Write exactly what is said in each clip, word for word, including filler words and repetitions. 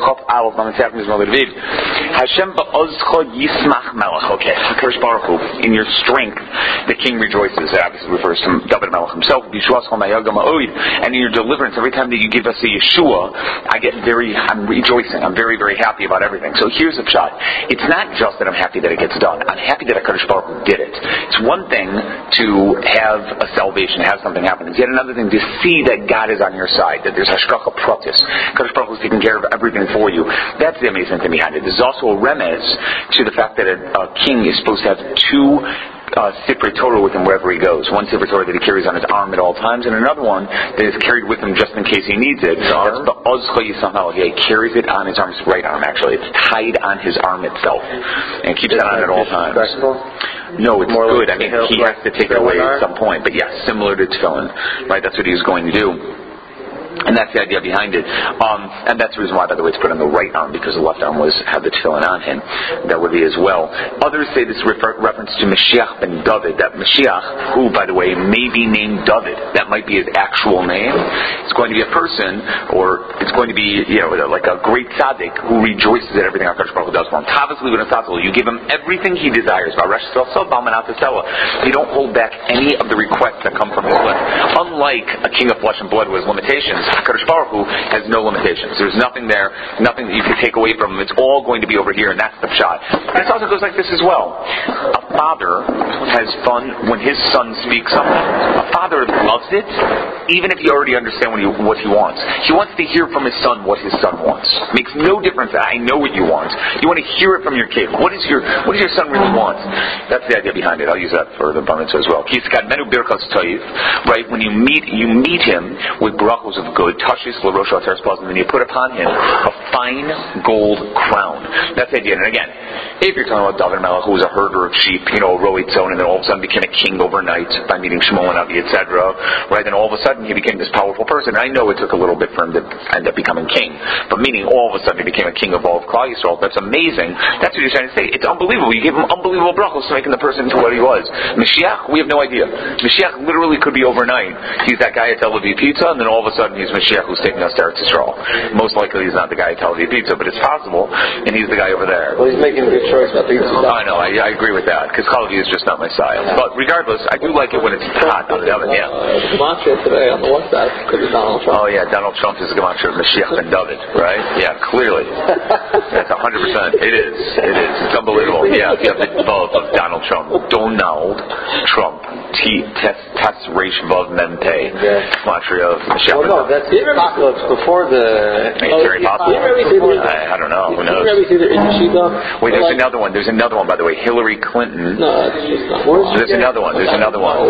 Chop Aleph Mamatzach Mizmor David. Hashem ba'ozcha yismach melech. Okay, Hakadosh Baruch Hu, in your strength, the king rejoices. That obviously refers to David Melech himself. And in your deliverance, every time that you give us a Yeshua, I get very, I'm rejoicing. I'm very, very happy about everything. So here's a shot. It's not just that I'm happy that it gets done. I'm happy that Hakadosh Baruch Hu did it. It's one thing to have a salvation, have something happen. It's yet another thing to see that God is on your side, that there's hashgacha pratis. Hakadosh Baruch Hu is taking care of everything for you. That's the amazing thing behind it. There's also a remez to the fact that a, a king is supposed to have two Uh, Sifrei Torah with him wherever he goes. One Sifrei Torah that he carries on his arm at all times, and another one that is carried with him just in case he needs it. That's the Ozcha Yisachal. He carries it on his arm, his right arm actually. It's tied on his arm itself, and keeps it on at all times. No, it's More good. Like I mean, he has to take it away at some point, but yes, similar to tefillin, right? That's what he was going to do. And that's the idea behind it. Um, and that's the reason why, by the way, it's put on the right arm, because the left arm was had the tefillin on him. That would be as well. Others say this refer- reference to Mashiach ben David. That Mashiach, who, by the way, may be named David. That might be his actual name. It's going to be a person, or it's going to be, you know, like a great tzaddik who rejoices at everything HaKadosh Baruch Hu does for him. Tavas Liban Asatzal. You give him everything he desires. You don't hold back any of the requests that come from his lips. Unlike a king of flesh and blood who has limitations, HaKadosh Baruch Hu has no limitations. There's nothing there, nothing that you can take away from him. It's all going to be over here, and that's the pshat. And it also goes like this as well. A father has fun when his son speaks something. A father loves it, even if he already understands what he, what he wants. He wants to hear from his son what his son wants. It makes no difference that I know what you want. You want to hear it from your kid. What is your What does your son really want? That's the idea behind it. I'll use that for the bar mitzvah as well. Right? When you meet you meet him with brachos of good, tashis l'rosh ateres plus, and then you put upon him a fine gold crown. That's the idea. And again, if you're talking about David Melech, who was a herder of sheep, you know, a roitzon, and then all of a sudden became a king overnight by meeting Shmuel and Avi, et cetera. Right? Then all of a sudden he became this powerful person. And I know it took a little bit for him to end up becoming king, but meaning all of a sudden he became a king of all of Klal Yisrael. That's amazing. That's what you're trying to say. It's unbelievable. You gave him unbelievable brachos to making the person into what he was. Mashiach, we have no idea. Mashiach literally could be overnight. He's that guy at Tel Aviv Pizza, and then all of a sudden he's Mashiach who's taking us to Eretz Yisrael. Most likely he's not the guy at Tel Aviv Pizza, but it's possible, and he's the guy over there. Well, he's making a good choice about the pizza. I know, I, I agree with that, because Tel Aviv is just not my style. Yeah. But regardless, I do like it when it's hot on the oven, yeah. Uh, Gematria today on the WhatsApp could be Donald Trump. Oh yeah, Donald Trump is the Gematria of Mashiach ben David, right? Yeah, clearly. That's one hundred percent. It is. It is. It's unbelievable. Yeah, you have the both of Donald Trump. Donald Trump. T. Test. Test. Resh. Vav. Mem. Pei. Gematria of Mashiach ben David. Well, no, that's apocalypse before the... It's very possible. I, I don't know. Who knows? Wait, there's another one. There's another one, by the way. Hillary Clinton. No, that's just not. There's another one. There's another one.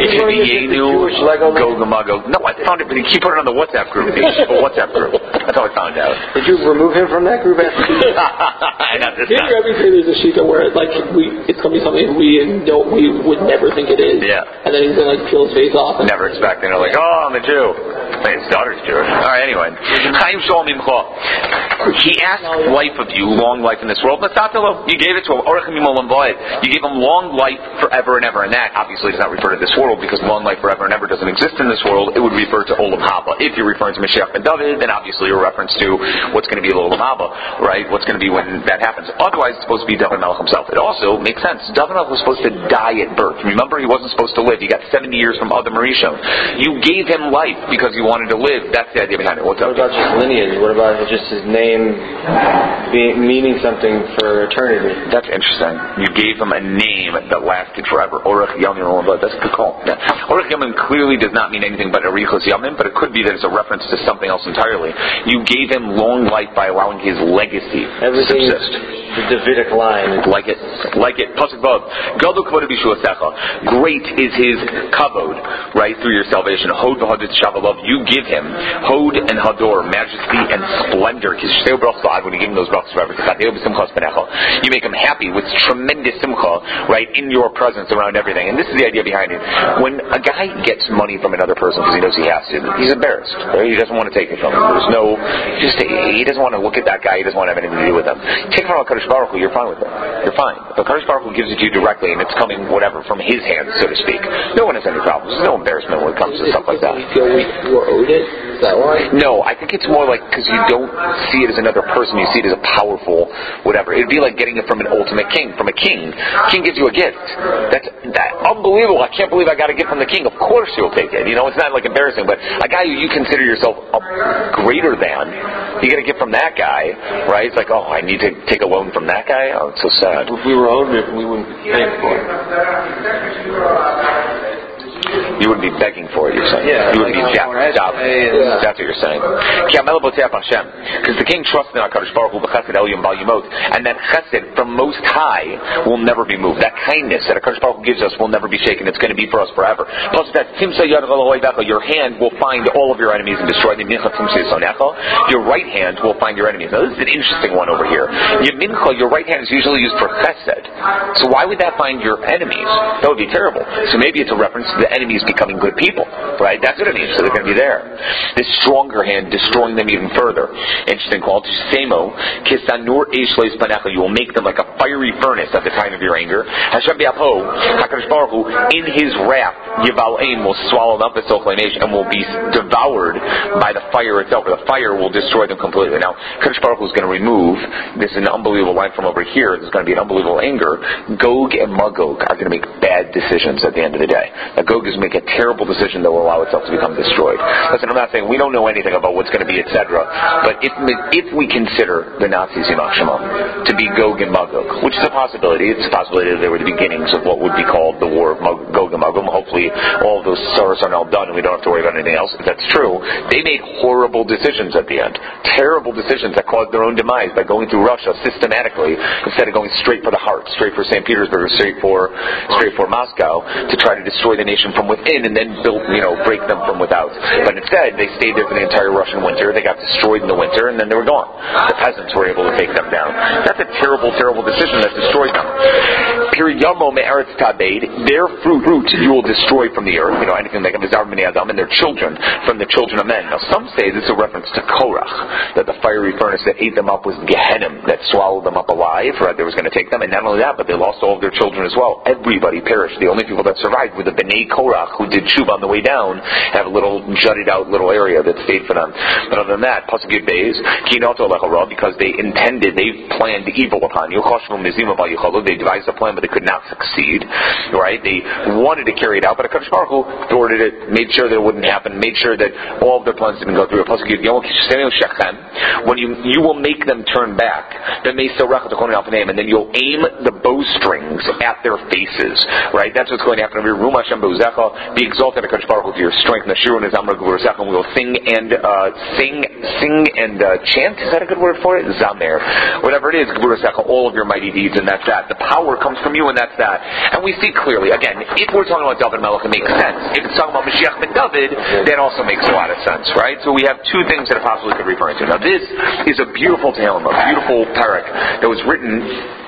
Go Gamago. No, I found it, but he put it on the WhatsApp group. The WhatsApp group. That's how I found out. Did you remove him from that group after? Not this time. Didn't you say there's a shita where like we, it's going to be something we don't, we would never think it is. Yeah. And then he's going to like peel his face off. Never expecting it. Like, oh, I'm a Jew. His daughter's Jewish. All right. Anyway, Chaim Shalom Imcha. He asked life of you, long life in this world. You gave it to him. You gave him long life forever and ever. And that obviously does not refer to this world, because long life forever and ever doesn't exist in this world. It would refer to Olam Haba. If you're referring to Mashiach ben David, then obviously you're a reference to what's going to be Olam Haba, right? What's going to be when that happens. Otherwise, it's supposed to be David Melech himself. It also makes sense. David Melech was supposed to die at birth. Remember, he wasn't supposed to live. He got seventy years from Adam Rishon. You gave him life because you wanted to live. That's the idea behind it. What's what up? What about just lineage? What about just his name being, meaning something for eternity? That's interesting. You gave him a name that lasted forever. Orach Yamim. That's a good call. Yeah. Orach Yamim clearly does not mean anything but Arichos Yamim, but it could be that it's a reference to something else entirely. You gave him long life by allowing his legacy Everything to subsist. The Davidic line. Like it. Like it. Pasuk Vav. Gadol kavod b'shuasecha. Great is his kavod, right, through your salvation. Hod v'hadit shavalov. You give him Hod and Hador, majesty and splendor. When you give him those brachos forever, you make him happy with tremendous simcha, right, in your presence around everything. And this is the idea behind it. When a guy gets money from another person because he knows he has to, he's embarrassed. Right? He doesn't want to take it from him. There's no, just he doesn't want to look at that guy. He doesn't want to have anything to do with him. Take it from HaKadosh Baruch Hu, you're fine with it. You're fine. But HaKadosh Baruch Hu gives it to you directly, and it's coming whatever from his hands, so to speak. No one has any problems. There's no embarrassment when it comes to stuff like that. You feel we were owed it? against that one? No, I think it's more like because you don't see it as another person, you see it as a powerful whatever. It'd be like getting it from an ultimate king, from a king. King gives you a gift. That's that unbelievable. I can't believe I got a gift from the king. Of course you'll take it. You know, it's not like embarrassing, but a guy who you consider yourself a greater than, you get a gift from that guy, right? It's like, oh, I need to take a loan from that guy. Oh, it's so sad. If we were owed it, we wouldn't pay for it. You wouldn't be begging for it, you're saying. Yeah, you wouldn't like be jabbed. Job. Yeah. That's what you're saying. Because the king trusts in HaKadosh Baruch Hu b'chesed Elyon bal yimot, and that chesed from Most High will never be moved. That kindness that HaKadosh Baruch Hu gives us will never be shaken. It's going to be for us forever. Plus, that your hand will find all of your enemies and destroy them. Your right hand will find your enemies. Now, this is an interesting one over here. Your right hand is usually used for chesed. So why would that find your enemies? That would be terrible. So maybe it's a reference to the enemies becoming good people, right? That's what it means. So they're going to be there. This stronger hand destroying them even further. Interesting call to Semo. You will make them like a fiery furnace at the time of your anger. Hashem B'Apo, HaKadosh Baruch Hu, in His wrath, Yival Aim will swallow them up and will be devoured by the fire itself. Or the fire will destroy them completely. Now, HaKadosh Baruch Hu is going to remove. This is an unbelievable line from over here. There's going to be an unbelievable anger. Gog and Magog are going to make bad decisions at the end of the day. Now, Gog is going to make a terrible decision that will allow itself to become destroyed. Listen, I'm not saying we don't know anything about what's going to be, et cetera. But if if we consider the Nazis in Shema to be Gog and Magog, which is a possibility, it's a possibility that they were the beginnings of what would be called the War of Gog and Magog. Hopefully, all of those sorrows are now done, and we don't have to worry about anything else. If that's true, they made horrible decisions at the end, terrible decisions that caused their own demise by going through Russia systematically instead of going straight for the heart, straight for Saint Petersburg, or straight for straight for Moscow to try to destroy the nation from within and then build, you know, break them from without. But instead, they stayed there for the entire Russian winter. They got destroyed in the winter, and then they were gone. The peasants were able to take them down. That's a terrible, terrible decision that destroyed them. Their fruit you will destroy from the earth. You know, anything like Mizar B'nei Adam, and their children from the children of men. Now, some say this is a reference to Korach, that the fiery furnace that ate them up was Gehenna, that swallowed them up alive, right? That was going to take them. And not only that, but they lost all of their children as well. Everybody perished. The only people that survived were the B'nai Korach, who did tshuva on the way down, have a little jutted out little area that stayed for them. But other than that, Pasuk Yud Beis, because they intended, they planned evil upon you. They devised a plan, but they could not succeed. Right? They wanted to carry it out, but HaKadosh Baruch Hu thwarted it, made sure that it wouldn't happen, made sure that all of their plans didn't go through. Pasuk Yud when you you will make them turn back, and then you'll aim the bowstrings at their faces. Right? That's what's going to happen. Be exalted, HaKadosh Baruch Hu, for your strength. And we will sing and uh, sing, sing and uh, chant. Is that a good word for it? Zamer, whatever it is. All of your mighty deeds, and that's that. The power comes from you, and that's that. And we see clearly. Again, if we're talking about David Melech, it makes sense. If it's talking about Mashiach ben David, that also makes a lot of sense, right? So we have two things that it possibly could refer to. Now, this is a beautiful Tehillim, a beautiful parak that was written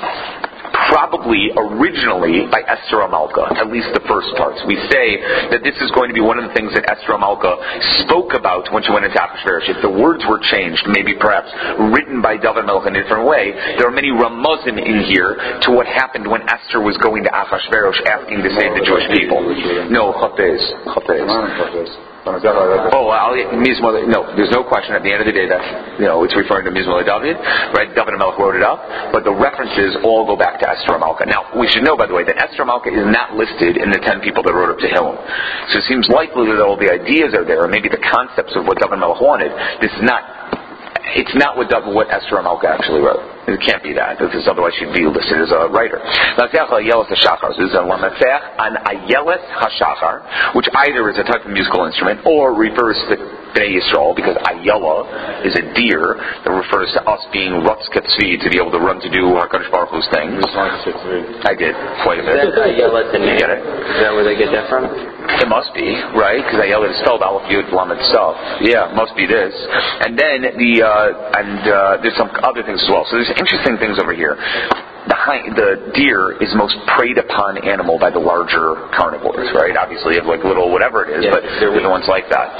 probably originally by Esther Amalka, at least the first parts. We say that this is going to be one of the things that Esther Amalka spoke about when she went into Achashverosh. If the words were changed, maybe perhaps written by David Melech in a different way, there are many ramazim in here to what happened when Esther was going to Achashverosh asking to save the Jewish people. No, Chafez. Chafez. Oh, I'll, Mizmor, no, there's no question. At the end of the day, that's, you know, it's referring to Mizmor David, right? David Melech wrote it up, but the references all go back to Esther Amalka. Now, we should know, by the way, that Esther Amalka is not listed in the ten people that wrote up Tehillim. So it seems likely that all the ideas are there, or maybe the concepts of what David Melech wanted. This is not. It's not what, what Esther Amalka actually wrote. It can't be that, because otherwise she'd be listed as a writer. This is a Lamatzech an Ayeles HaShachar, which either is a type of musical instrument or refers to Bnei Yisrael, because Ayela is a deer that refers to us being Rutz Katzvi, to be able to run to do HaKadosh Baruch Hu's things. I did, quite a bit. Is that Ayela the name? Get it? Is that where they get that from? It must be, right? Because Ayela is spelled Aleph Yud Lamed itself. Yeah, it must be this. And then the uh, and uh, there's some other things as well. So there's interesting things over here. the, hi- the deer is most preyed upon animal by the larger carnivores, right? Obviously, you have like little whatever it is, yeah, but they're the ones like that.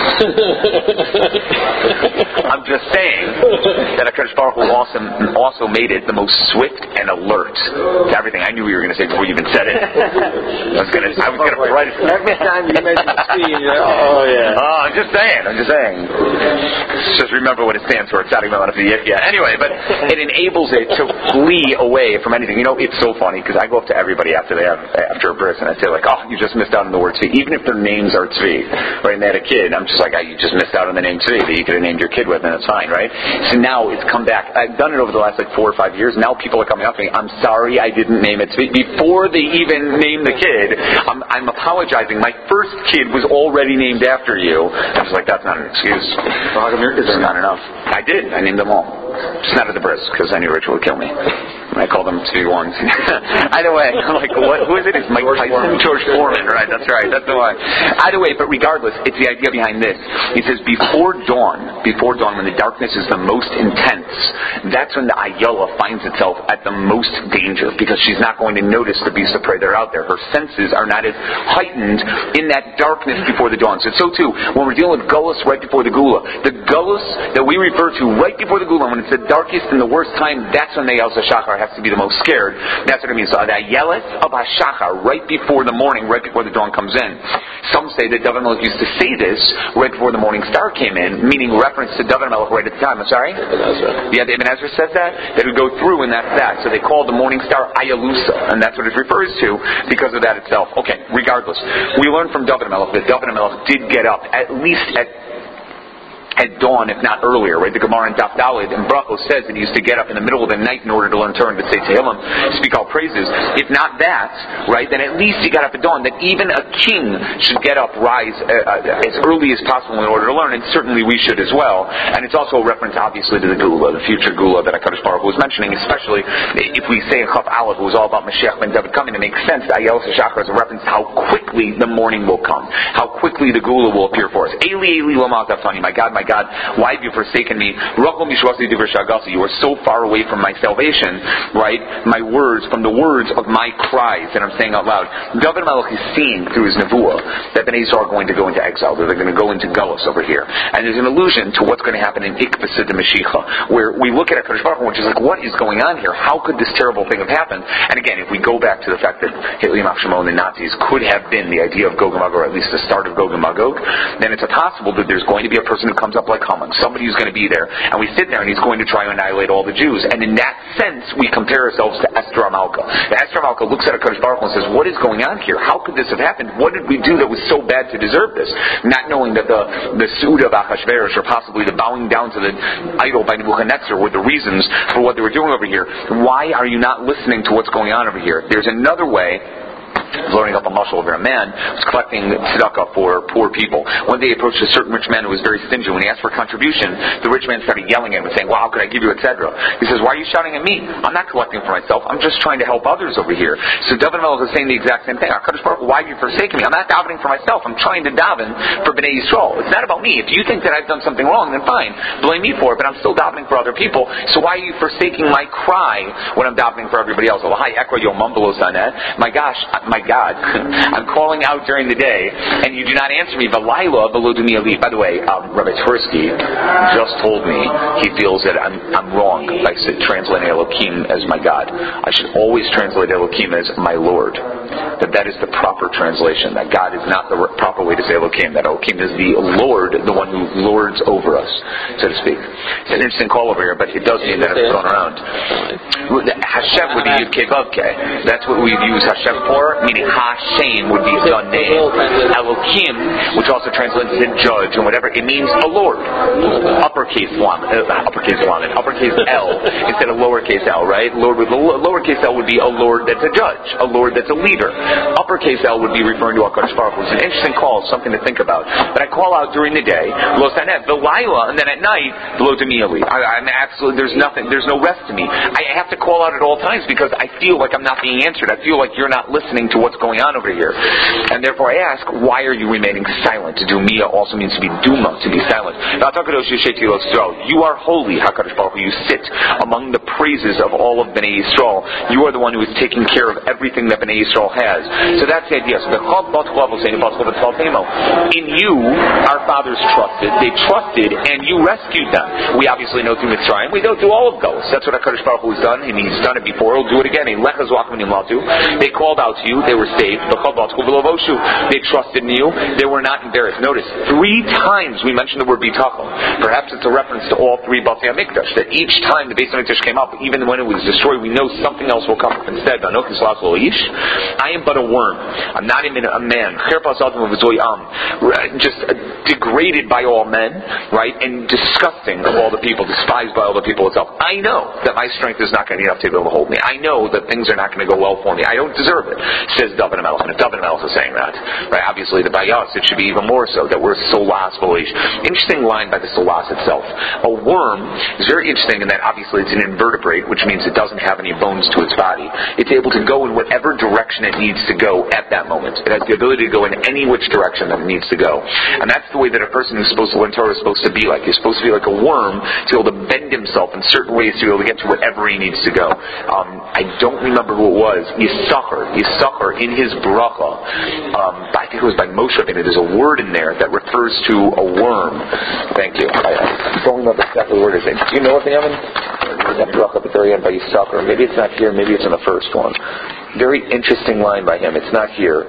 I'm just saying that HaKadosh Baruch Hu also, also made it the most swift and alert to everything. I knew what you were going to say before you even said it. I was going to, I was going to write it. Every time you mention tzvi, you're like, oh yeah. Oh, I'm just saying. I'm just saying. Just remember what it stands for. It's not even yeah. Anyway, but it enables it to flee away from anything. You know, it's so funny because I go up to everybody after they have after a bris and I say like, oh, you just missed out on the word tzvi. Even if their names are tzvi, right? And they had a kid, I'm just like, oh, you just missed out on the name tzvi that you could have named your kid with, and it's fine, right? So now it's come back. I've done it over the last like four or five years. Now people are coming up to me. I'm sorry, I didn't name it tzvi before they even named the kid. I'm, I'm apologizing. My first kid was already named after you. I was like, that's not an excuse. Well, how come your kids are not enough? I did. I named them all. Just not at the bris, because I knew Rich would kill me. I called them two ones. Either way, I'm like, what? Who is it? It's Mike George Tyson, Foreman. George Foreman, right? That's right. That's the one. Either way, but regardless, it's the idea behind this. He says, before dawn, before dawn, when the darkness is the most intense, that's when the Ayala finds itself at the most danger, because she's not going to notice the beasts of prey that are out there. Her senses are not as heightened in that darkness before the dawn. So, so too, when we're dealing with Gullus right before the Gula, the Gullus that we refer to right before the Gula, when it's the darkest and the worst time, that's when the Elsa Shachar has to be the most scared. That's what it means. So the Ayelet of HaShachar, right before the morning, right before the dawn comes in. Some say that David Melech used to say this right before the morning star came in, meaning reference to David Melech right at the time. I'm sorry? Ibn Ezra. Yeah, the Ibn Ezra says that. That would go through, and that's that. So they call the morning star Ayalusa, and that's what it refers to because of that itself. Okay, regardless. We learned from David Melech that David Melech did get up at least at at dawn, if not earlier, right? The Gemara in Daf Daled and Brachos says that he used to get up in the middle of the night in order to learn Torah and say Tehillim, speak all praises. If not that, right, then at least he got up at dawn. That even a king should get up, rise uh, uh, as early as possible in order to learn, and certainly we should as well. And it's also a reference, obviously, to the Gula, the future Gula that HaKadosh Baruch Hu was mentioning, especially if we say in Chaf Aleph, it was all about Mashiach ben David coming. It makes sense that Ayel Shachar is a reference to how quickly the morning will come, how quickly the Gula will appear for us. Eli, Eli, lama sabachthani, my God, my God, why have you forsaken me? You are so far away from my salvation, right? My words, from the words of my cries that I'm saying out loud. David Melech is seeing through his nevuah that Bnei Yisrael are going to go into exile. They're going to go into Gullus over here. And there's an allusion to what's going to happen in Ikvasud de Mashiach, where we look at HaKadosh Baruch Hu, which is like, what is going on here? How could this terrible thing have happened? And again, if we go back to the fact that Hitler, Yamach Shimon, and the Nazis could have been the idea of Gog and Magog, or at least the start of Gog and Magog, then it's possible that there's going to be a person who comes up like Haman, somebody who's going to be there, and we sit there and he's going to try to annihilate all the Jews. And in that sense, we compare ourselves to Esther Amalka. Esther Amalka looks at HaKadosh Baruch Hu and says, what is going on here? How could this have happened? What did we do that was so bad to deserve this? Not knowing that the, the Suda of Achashverosh, or possibly the bowing down to the idol by Nebuchadnezzar, were the reasons for what they were doing over here. Why are you not listening to what's going on over here? There's another way. Loading up a muscle over a man was collecting tzedakah for poor people. One day he approached a certain rich man who was very stingy. When he asked for a contribution, the rich man started yelling at him and saying, "Well, how could I give you, et cetera" He says, "Why are you shouting at me? I'm not collecting for myself. I'm just trying to help others over here." So David Melech is saying the exact same thing. HaKadosh Baruch Hu, why have you forsaken me? I'm not davening for myself. I'm trying to daven for Bnei Yisrael. It's not about me. If you think that I've done something wrong, then fine. Blame me for it, but I'm still davening for other people. So why are you forsaking my cry when I'm davening for everybody else? My gosh, my God. I'm calling out during the day, and you do not answer me. V'layla below do me a leave. By the way, um, Rabbi Twersky just told me he feels that I'm, I'm wrong by translating Elohim as my God. I should always translate Elohim as my Lord. That that is the proper translation. That God is not the proper way to say Elohim. That Elohim is the Lord, the one who lords over us, so to speak. It's an interesting call over here, but it does mean that it's going around. Hashem would be Yud Kei Vav Kei. That's what we use Hashem for, meaning Hashem would be his son name. Elohim, which also translates to judge and whatever, it means a Lord. Uppercase Lamed, uh, uppercase Lamed, uppercase L instead of lowercase L, right? Lord with lowercase L would be a Lord that's a judge, a Lord that's a leader. later. Uppercase L would be referring to HaKadosh Baruch Hu. It's an interesting call, something to think about. But I call out during the day, Lo Sanet, V'Laila, and then at night, Lo Demiyali. I'm absolutely, there's nothing, there's no rest to me. I have to call out at all times because I feel like I'm not being answered. I feel like you're not listening to what's going on over here. And therefore I ask, why are you remaining silent? To do Mia also means to be Duma, to be silent. You are holy, HaKadosh Baruch Hu. You sit among the praises of all of Bnei Yisrael. You are the one who is taking care of everything that Bnei Yisrael has. So that's the idea. So in you, our fathers trusted. They trusted, and you rescued them. We obviously know through Mitzrayim. We know through all of Golos. That's what HaKadosh Baruch Hu has done, and He's done it before. He'll do it again. They called out to you. They were saved. They trusted in you. They were not embarrassed. Notice, three times we mentioned the word bitachon. Perhaps it's a reference to all three Batei HaMikdash. That each time the Beis HaMikdash came up, even when it was destroyed, we know something else will come up instead. I am but a worm. I'm not even a man. Just degraded by all men, right? And disgusting of all the people, despised by all the people itself. I know that my strength is not going to be enough to be able to hold me. I know that things are not going to go well for me. I don't deserve it, says David HaMelech. And if David HaMelech is saying that, right? Obviously the Bayas, it should be even more so, that we're solas v'leish. Interesting line by the solas itself. A worm is very interesting in that obviously it's an invertebrate, which means it doesn't have any bones to its body. It's able to go in whatever direction it needs to go at that moment. It has the ability to go in any which direction that it needs to go. And that's the way that a person who's supposed to learn Torah is supposed to be like. He's supposed to be like a worm, to be able to bend himself in certain ways to be able to get to wherever he needs to go. Um, I don't remember who it was. Yisachar. Yisachar in his bracha, um, I think it was by Moshe, and there's a word in there that refers to a worm. Thank you. I don't remember exactly what it is. Do you know what the Yemen? That bracha at the very end by Yisachar. Maybe it's not here, maybe it's in the first one. Very interesting line by him. It's not here.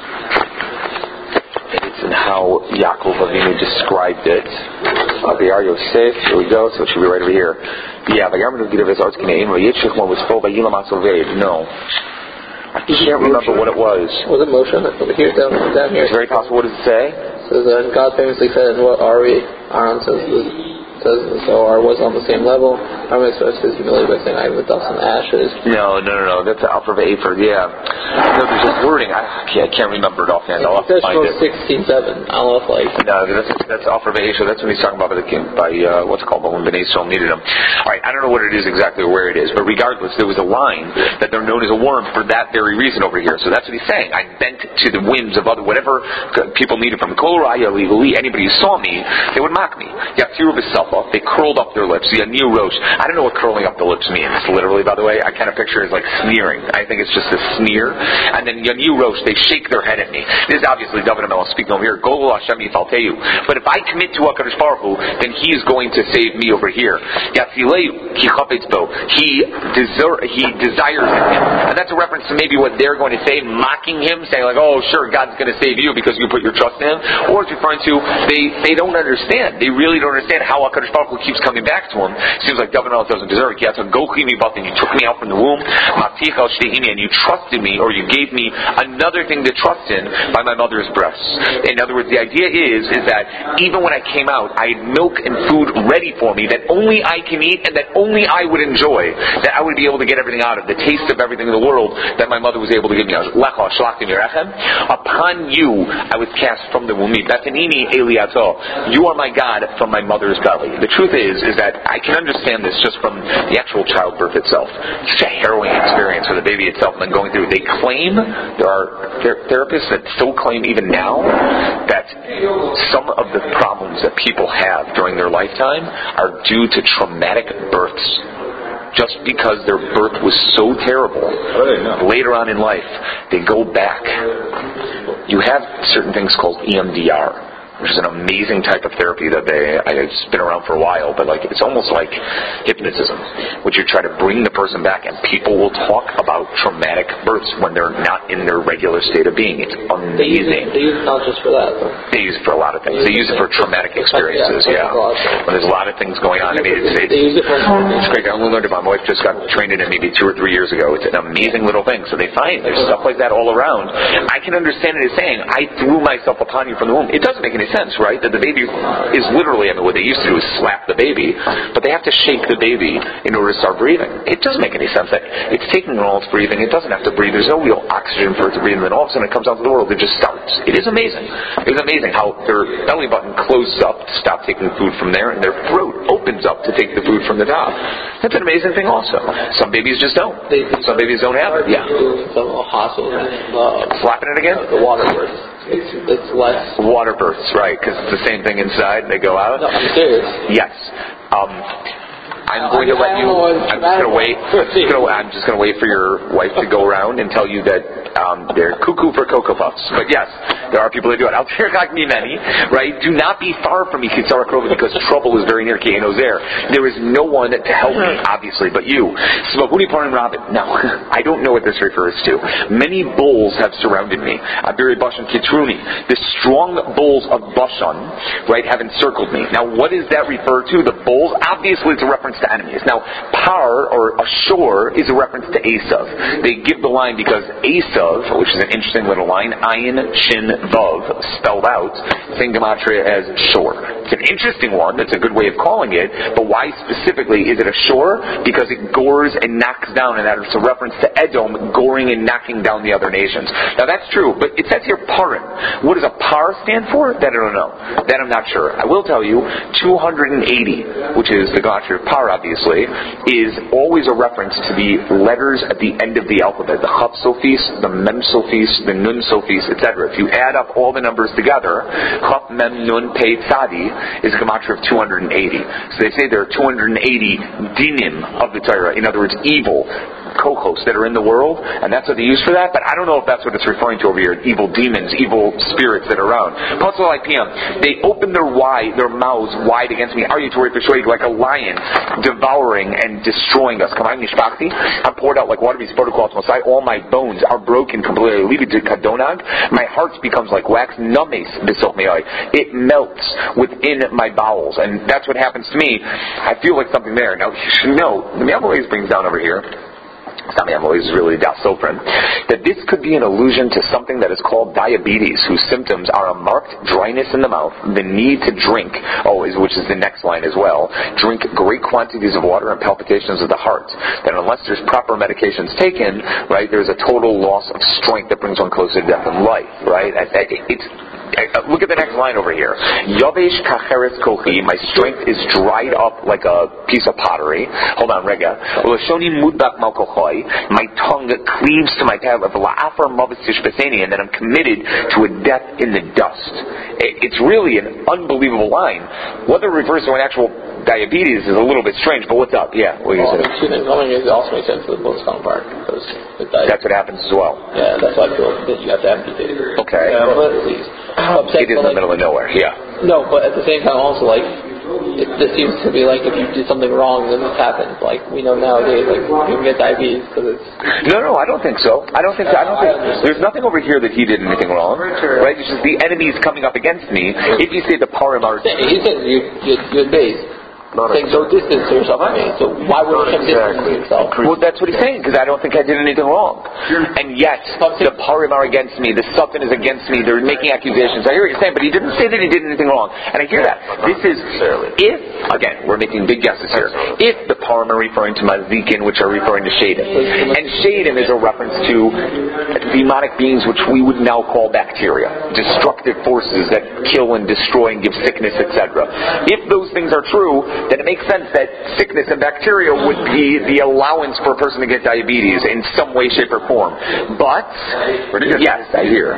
It's in how Yaakov Avinu described it. Aviyar Yosef, here we go, so it should be right over here. Yeah, Vayarmenu Gidav Es Arz Kineim, Vayitzchok was full by Yilam Asoved. No. I can't remember what it was. Was it Moshe? Over here, down, down here. It's very possible. What does it say? It says, uh, God famously said, what are we? Aaron says, says so our was on the same level. Aaron expressed his humility by saying, I am with dust and ashes. No, no, no, no. That's Alpha V'Afer, yeah. No, there's a wording. I can't, I can't remember it offhand. I'll have to find it. sixteen seven. I'll have like... No, that's, that's Alpha V'Afer. That's when he's talking about by, the, by uh, what's it called, when Bnei Yisrael needed him. Alright, I don't know what it is exactly or where it is, but regardless, there was a line that they're known as a worm for that very reason over here. So that's what he's saying. I bent to the whims of other, whatever people needed from Kol Raya legally, anybody who saw me, they would mock me. Yaftiru B'Selfa, they curled up their lips. Yanir Rosh. I don't know what curling up the lips means, literally, by the way. I kind of picture it as like sneering. I think it's just a sneer. And then Yanir Rosh, they shake their head at me. This is obviously David HaMelech speaking over here. Gol Hashem Yifalteyu. But if I commit to HaKadosh Baruch Hu, then He is going to save me over here. Yatzileu Ki Chafetz Bo. He desire, He desires Him. And that's a reference to maybe what they're going to say, mocking Him, saying like, oh, sure, God's going to save you because you put your trust in Him. Or it's referring to, they, they don't understand. They really don't understand how HaKadosh Baruch Hu keeps coming back to Him. It seems like David HaMelech doesn't deserve it. You took me out from the womb, and you trusted me, or you gave me another thing to trust in by my mother's breasts. In other words, the idea is, is that even when I came out, I had milk and food ready for me that only I can eat and that only I would enjoy, that I would be able to get everything out of, the taste of everything in the world that my mother was able to give me. Upon you, I was cast from the womb. You are my God from my mother's belly. The truth is, is that I can understand this just from the actual childbirth itself. It's such a harrowing experience for the baby itself and then going through. They claim, there are ther- therapists that still claim even now that some of the problems that people have during their lifetime are due to traumatic births. Just because their birth was so terrible, later on in life, they go back. You have certain things called E M D R, which is an amazing type of therapy that they, it's been around for a while, but like it's almost like hypnotism, which you try to bring the person back, and people will talk about traumatic births when they're not in their regular state of being. It's amazing. They use it, they use it not just for that, though. They use it for a lot of things. They use it for traumatic experiences, yeah. When there's a lot of things going on. I mean, it's, it's, they use it for it's great. I only learned about, my wife just got trained in it maybe two or three years ago. It's an amazing little thing. So they find there's stuff like that all around. I can understand it as saying, I threw myself upon you from the womb. It doesn't make any any sense, right? That the baby is literally, I mean, what they used to do is slap the baby, but they have to shake the baby in order to start breathing. It doesn't make any sense that it's taking all its breathing. It doesn't have to breathe. There's no real oxygen for it to breathe, and then all of a sudden it comes out to the world. It just starts. It is amazing. It is amazing how their belly button closes up to stop taking food from there, and their throat opens up to take the food from the top. That's an amazing thing also. Some babies just don't. Some babies don't have it. Yeah. Some hospitals, uh, Slapping it again? the water births. It's, it's less. Water births, right, because it's the same thing inside. They go out. No, I'm serious. Yes. Um, I'm going to let you. I'm just going to wait. Just gonna, I'm just going to wait for your wife to go around and tell you that um, they're cuckoo for Cocoa Puffs. But yes, there are people that do it. Al Tirchak Mimeni, right? Do not be far from me, Kitzara Krova, because trouble is very near Ke'eno's there. There is no one to help me, obviously, but you. Smaguni Parim Rabin. Now, I don't know what this refers to. Many bulls have surrounded me. Abiri Bashan Kitruni. The strong bulls of Bashan, right, have encircled me. Now, what does that refer to? The bulls? Obviously, it's a reference to enemies. Now, Par, or Ashur, is a reference to Esav. They give the line because Esav, which is an interesting little line, Ayin, Shin, Vav, spelled out, same gematria as Shor. It's an interesting one. That's a good way of calling it. But why specifically is it Ashur? Because it gores and knocks down, and that is a reference to Edom goring and knocking down the other nations. Now, that's true, but it says here Parim. What does a Par stand for? That I don't know. That I'm not sure. I will tell you, two hundred eighty, which is the gematria of Par, obviously, is always a reference to the letters at the end of the alphabet. The Chaf Sofis, the Mem Sofis, the Nun Sofis, et cetera. If you add up all the numbers together, Chaf Mem Nun Pei Tzadi is a gematria of two hundred eighty. So they say there are two hundred eighty dinim of the Torah. In other words, evil kochos that are in the world, and that's what they use for that, but I don't know if that's what it's referring to over here, evil demons, evil spirits that are around. They open their wide, their mouths wide against me, are you to like a lion devouring and destroying us. I'm poured out like water, all my bones are broken completely. My heart becomes like wax, it melts within my bowels, and that's what happens to me. I feel like something there. Now, you should know, the Me'amoles brings down over here, it's not Me'amoles, it's really Das Sofrim, that this could be an allusion to something that is called diabetes, whose symptoms are a marked dryness in the mouth, the need to drink, oh, which is the next line as well, drink great quantities of water and palpitations of the heart. That unless there's proper medications taken, right, there's a total loss of strength that brings one closer to death in life, right? It's Look at the next line over here. Yavesh kacheres kochi, my strength is dried up like a piece of pottery. Hold on, rega. Ulashoni mudbak malkochoi, my tongue cleaves to my tablet. La'afar mavis tishbeseni, and then I'm committed to a death in the dust. It's really an unbelievable line. Whether it refers to an actual diabetes is a little bit strange, but what's up? Yeah, what are you well, saying? Two things. One thing is it also makes sense for the bones tongue part, because that's what happens as well. Yeah, that's why I feel that you have to amputate it. Okay. Yeah, but please. It is in the like, middle of nowhere, yeah. No, but at the same time also, like, it, this seems to be like if you did something wrong, then this happens. Like, we know nowadays, like, you can get diabetes because it's... No, no, I don't think so. I don't think so. I don't think... There's nothing over here that he did anything wrong, right? It's just the enemy's coming up against me. If you say the Parim are... He said you, you, you're based. Saying don't distance yourself from me. So why would he distance himself? Well, that's what he's saying, because I don't think I did anything wrong. And yet, the Parim are against me, the Satan is against me, they're making accusations. I hear what you're saying, but he didn't say that he did anything wrong. And I hear that. This is, if, again, we're making big guesses here, if the Parim are referring to Mazikin, which are referring to Shadim. And Shadim is a reference to demonic beings which we would now call bacteria. Destructive forces that kill and destroy and give sickness, et cetera. If those things are true, then it makes sense that sickness and bacteria would be the allowance for a person to get diabetes in some way, shape, or form. But, yes, I hear.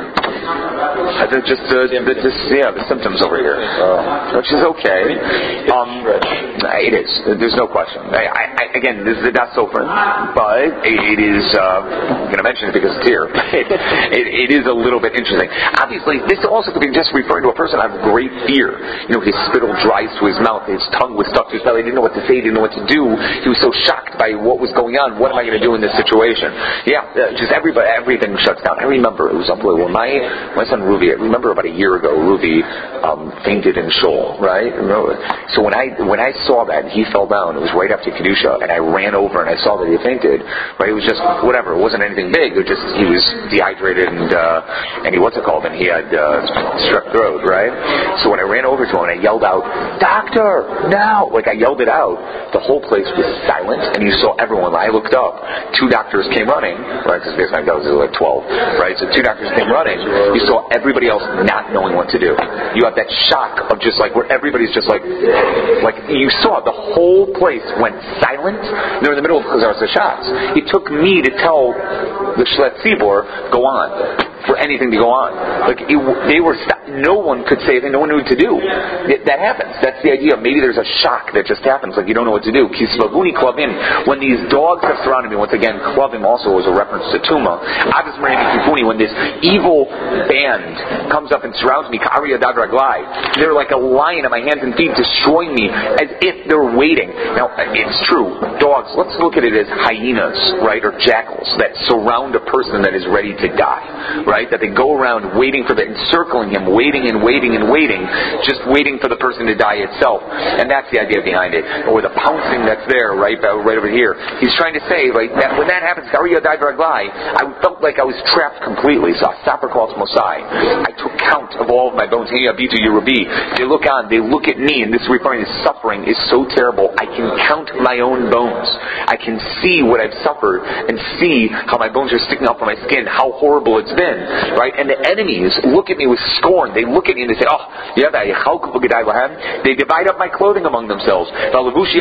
I think just the, the, the, yeah, the symptoms over here, uh, which is okay. Um, it is. There's no question. I, I, again, this is a Das Sofrim, but it is, uh, I'm going to mention it because it's here. It, it, it is a little bit interesting. Obviously, this also could be just referring to a person out of great fear. You know, his spittle dries to his mouth, his tongue was stuck to his belly, he didn't know what to say, he didn't know what to do. He was so shocked by what was going on. What am I going to do in this situation? Yeah, uh, just everybody, everything shuts down. I remember it was unbelievable. My my son Ruvi, I remember about a year ago, Ruvi um, fainted in Shul, right? So when I when I saw that, he fell down. It was right after Kedusha, and I ran over and I saw that he fainted. Right? It was just whatever. It wasn't anything big. It was just he was dehydrated and uh, and he what's it called? And he had uh, strep throat, right? So when I ran over to him and I yelled out, "Doctor, now!" Like I yelled it out. The whole place was silent, and you saw everyone. I looked up. Two doctors came running, right? Because basically I was like twelve, right? So two doctors came running. You saw everybody else not knowing what to do. You have that shock of just like where everybody's just like, like you saw the whole place went silent. They're in the middle of because there was the shots. It took me to tell the Shlet Tzibor, go on. For anything to go on, like it, they were, st- no one could say anything. No one knew what to do. It, that happens. That's the idea. Maybe there's a shock that just happens, like you don't know what to do. Kislavuni klavim. When these dogs have surrounded me, once again, klavim also was a reference to tuma. Avis marini kifuni. When this evil band comes up and surrounds me, ka'ariya dadraglai, they're like a lion at my hands and feet, destroying me as if they're waiting. Now it's true. Dogs. Let's look at it as hyenas, right, or jackals that surround a person that is ready to die. Right? That they go around waiting for the, encircling him, waiting and waiting and waiting, just waiting for the person to die itself. And that's the idea behind it. Or the pouncing that's there, right, right over here. He's trying to say, like, that when that happens, I felt like I was trapped completely. So I took count of all of my bones. They look on, they look at me, and this referring to suffering is so terrible. I can count my own bones. I can see what I've suffered and see how my bones are sticking up on my skin, how horrible it's been. Right? And the enemies look at me with scorn. They look at me and they say, oh, yeah, they divide up my clothing among themselves. And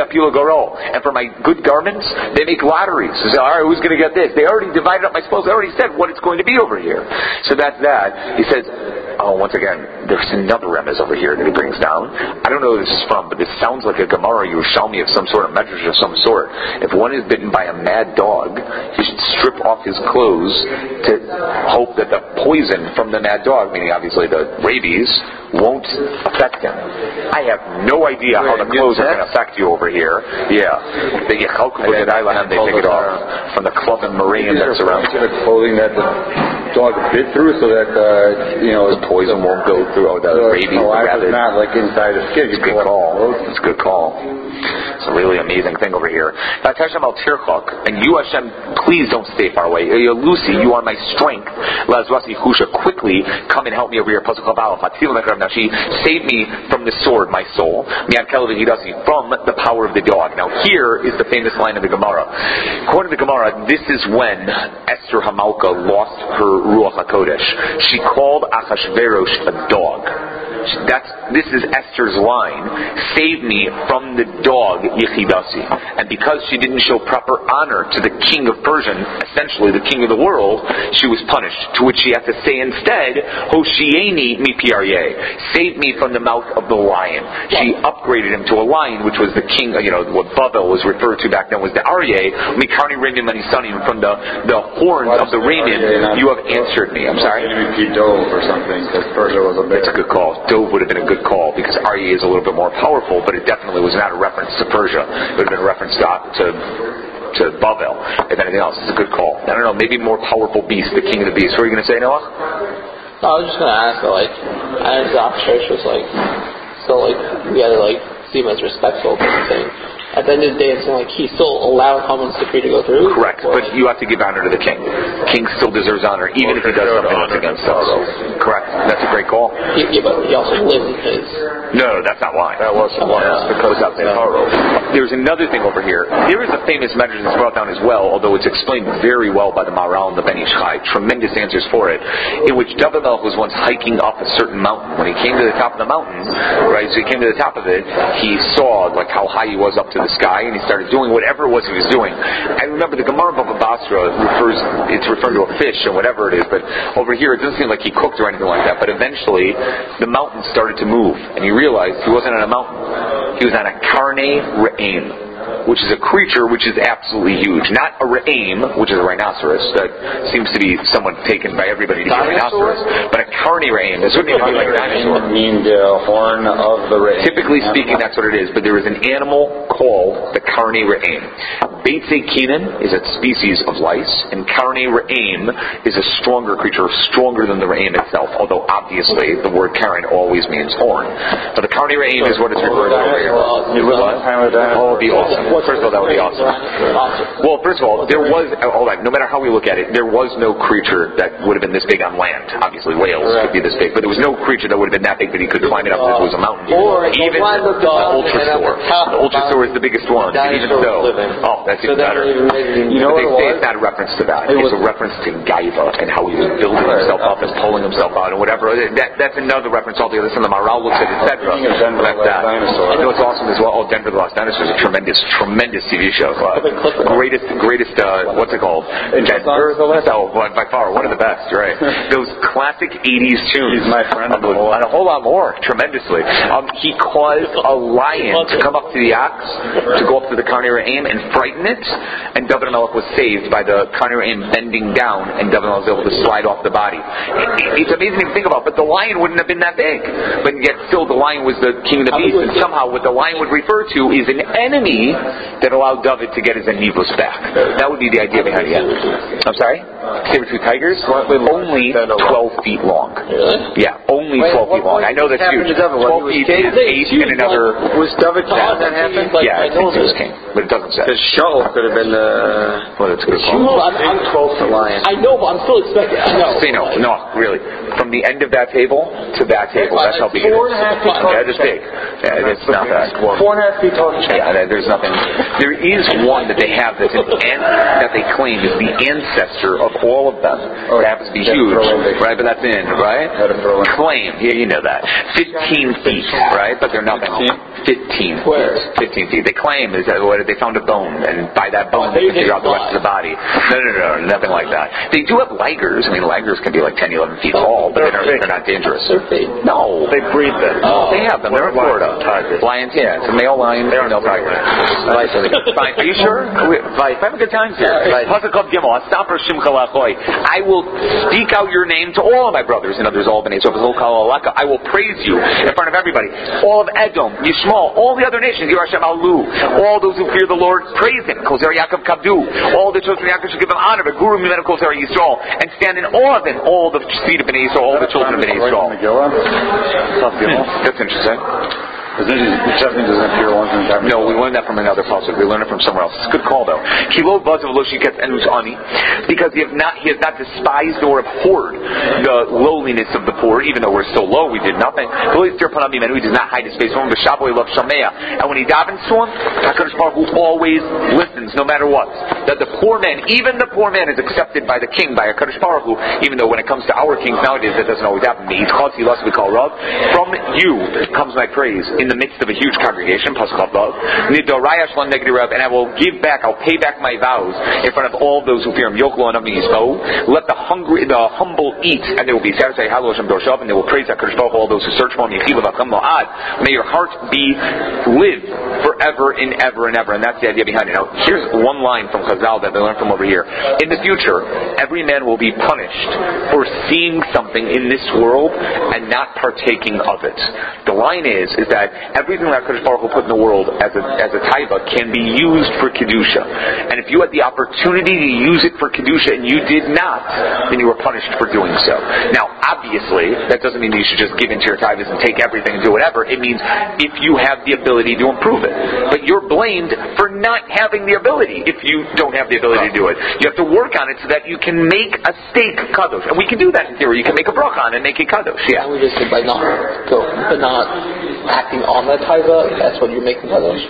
for my good garments, they make lotteries. They say, all right, who's going to get this? They already divided up my spoils. They already said what it's going to be over here. So that's that. He says, oh, once again, there's another remez over here that he brings down. I don't know who this is from, but this sounds like a Gemara Yerushalmi of some sort, of medrash of some sort. If one is bitten by a mad dog, he should strip off his clothes to hope that the poison from the mad dog, meaning obviously the rabies, won't affect him. I have no idea how the clothes are going to affect you over here. Yeah. They get they take it off from the club and marine that's around. The clothing that the dog bit through so that, uh, you know, the poison won't go through. Oh, the so rabies. No, it's not like inside the skin. It's a good call. It's a good call. It's a really amazing thing over here. Now, Tashem al Tirchok, and you, Hashem, please don't stay far away. Lucy, you are my strength. Lazwasi Husha, quickly come and help me over here. Now, she saved me from the sword, my soul. From the power of the dog. Now, here is the famous line of the Gemara. According to the Gemara, this is when Esther Hamalka lost her Ruach HaKodesh. She called Achashverosh a dog. That's, this is Esther's line. Save me from the dog Yechidasi. And because she didn't show proper honor to the king of Persia, essentially the king of the world, she was punished. To which she had to say instead, Hoshieni mi Piaryeh. Save me from the mouth of the lion. She upgraded him to a lion, which was the king, you know, what Babel was referred to back then was the Aryeh. Mikarni Raymond Manisanim, from the, the horns of the Raymond, you have answered me. I'm sorry? Dove or something, because Persia was a bit. It's a good call. Dove would have been a good call, because Aryeh is a little bit more powerful, but it definitely was not a reference to Persia. It would have been a reference to, to to Babel, if anything else. It's a good call. I don't know, maybe more powerful beast, the king of the beasts. What are you going to say, Noah? No, I was just going to ask, like, I know the Church was like, so like, we had to like see him as respectful, but I'm saying, at the end of the day, it's like he still allowed Haman's decree to go through. Correct, but you have to give honor to the king. King still deserves honor, even well, if he does something that's against us. Correct, that's a great call. He, yeah, but he also lived in his. No, that's not why. That was why. Yeah, because that's the Pharaoh. There's another thing over here. There is a famous medrash that's brought down as well, although it's explained very well by the Maharal and the Ben Ish Chai. Tremendous answers for it. In which David Melech was once hiking up a certain mountain. When he came to the top of the mountain, right? So he came to the top of it. He saw like how high he was up to the sky, and he started doing whatever it was he was doing. I remember the Gemara Bava Basra refers, it's referring to a fish or whatever it is, but over here it doesn't seem like he cooked or anything like that. But eventually, the mountain started to move, and he realized he wasn't on a mountain. He was on a Karnei Re'im, which is a creature which is absolutely huge. Not a Re'im, which is a rhinoceros, that seems to be somewhat taken by everybody to be a rhinoceros, but a Karnei Re'im. This wouldn't even be like a dinosaur. It means the horn of the Re'im. Typically speaking, that's what it is, but there is an animal called the Karnei Re'im. Beitzei Kinin is a species of lice, and Karnei Re'im is a stronger creature, stronger than the Re'im itself, although obviously the word Karen always means horn. But the Karnei Re'im is what it's referred to over here. You live on time with that? Oh, it would be awesome. First of all, that would be awesome. Well, first of all, there was, hold on, no matter how we look at it, there was no creature that would have been this big on land. Obviously, whales could be this big, but there was no creature that would have been that big that he could climb it up if it was a mountain. Or even the Ultrasaur. The Ultrasaur is the biggest one. Even so, oh, that's even better. You know but they what say it it's not a reference to that. It It's was, a reference to Gaiva and how he was building himself up and pulling himself out and whatever. That, that's another reference altogether. Some of the Maral looks at, et cetera. Denver the Last Dinosaur. I know it's awesome as well. Oh, Denver the Last Dinosaur is a tremendous, tremendous T V show. Uh, greatest, greatest, uh, what's it called? Denver the Last. Oh, by far, one of the best, right? Those classic eighties tunes. He's my friend. Um, and a whole lot more, tremendously. Um, he caused a lion to come up to the ox, to go up to the Karnei Re'im and frighten it, and David HaMelech was saved by the Karnei Re'im bending down, and David HaMelech was able to slide off the body. It, it's amazing to think about, but the lion wouldn't have been that big. But yet still the lion was the king of the beasts, and somehow what the lion would refer to is an enemy that allowed David to get his Anivos back. That would be the idea behind it. I'm sorry? Saber-tooth tigers? Only twelve feet long. Really? Yeah, only twelve feet long. I know that's huge. twelve feet is eight and another... Was David king when that happened? Like, yeah, I think he was king, but it doesn't say. Because Shaul could have been the... Well, that's a good call. No, I'm, I'm twelve foot lion. I know, but I'm still expecting. I know. Say no, no, really. From the end of that table to that table, that's how big it is. Four and a half feet tall. Yeah, it's big. Yeah, it's not that. Four and a half feet tall. Yeah, there's nothing. There is one that they have that's an an, that they claim is the ancestor of all of them. It happens to be huge, right? But that's in, right? Claim. Yeah, you know that. Fifteen feet, right? But they're nothing. Fifteen. Where? Fifteen feet. They claim is that what they found a bone, and by that bone they can figure out the rest of the body. No, no, no, nothing like that. They do have ligers. I mean, ligers can be like ten, eleven feet tall, but they're, they're not dangerous. They're fake. No, They breed them. Oh, they have them. They're in Florida. Tigers. Lions, yeah. It's a male lion, female tiger. Fine. Are you sure? Fine. Have a good time here. Pasuk Gimel. Asaper Shimcha Lachoi. I will speak out your name to all of my brothers and others, all B'nai Yisrael. I will praise you in front of everybody. All of Edom, Yishmael, all the other nations. Yerushem Alu. All those who fear the Lord, praise Him. Kol Zera Yaakov Kabdu. All the children of Yaakov should give Him honor. But Guru Mimenu Kol Zera Yisrael, and stand in awe of Him. All the seed of B'nai Yisrael, all the children of B'nai Yisrael. That's interesting. It doesn't appear once in time. No, we learned that from another pasuk. We learned it from somewhere else. It's a good call, though. Kilo bazav lo shiketz enus ani, because he has not he has not despised nor abhorred the lowliness of the poor, even though we're so low, we did nothing. He does not hide his face from him. And when he davens to him, HaKadosh Baruch Hu always listens, no matter what. That the poor man, even the poor man, is accepted by the king, by HaKadosh Baruch Hu, even though when it comes to our kings nowadays, that doesn't always happen. From you comes my praise in the midst of a huge congregation, Pasuk Above, and I will give back, I'll pay back my vows in front of all those who fear Him. Let the hungry, the humble eat, and they will be satisfied. And they will praise HaKadosh Baruch Hu, all those who search for Him. May your heart be live forever and ever and ever, and that's the idea behind it. Now, here's one line from Chazal that they learned from over here. In the future, every man will be punished for seeing something in this world and not partaking of it. The line is, is that everything that HaKadosh Baruch Hu put in the world as a as a taiva can be used for kedusha, and if you had the opportunity to use it for kedusha and you did not, then you were punished for doing so. Now, obviously, that doesn't mean that you should just give into your taivas and take everything and do whatever. It means if you have the ability to improve it, but you're blamed for not having the ability. If you don't have the ability to do it, you have to work on it so that you can make a steak kadosh, and we can do that in theory. You can make a bracha on and make it kadosh. Yeah. And we just said by not go, but not acting on that taiva, that's what you're making kadosh.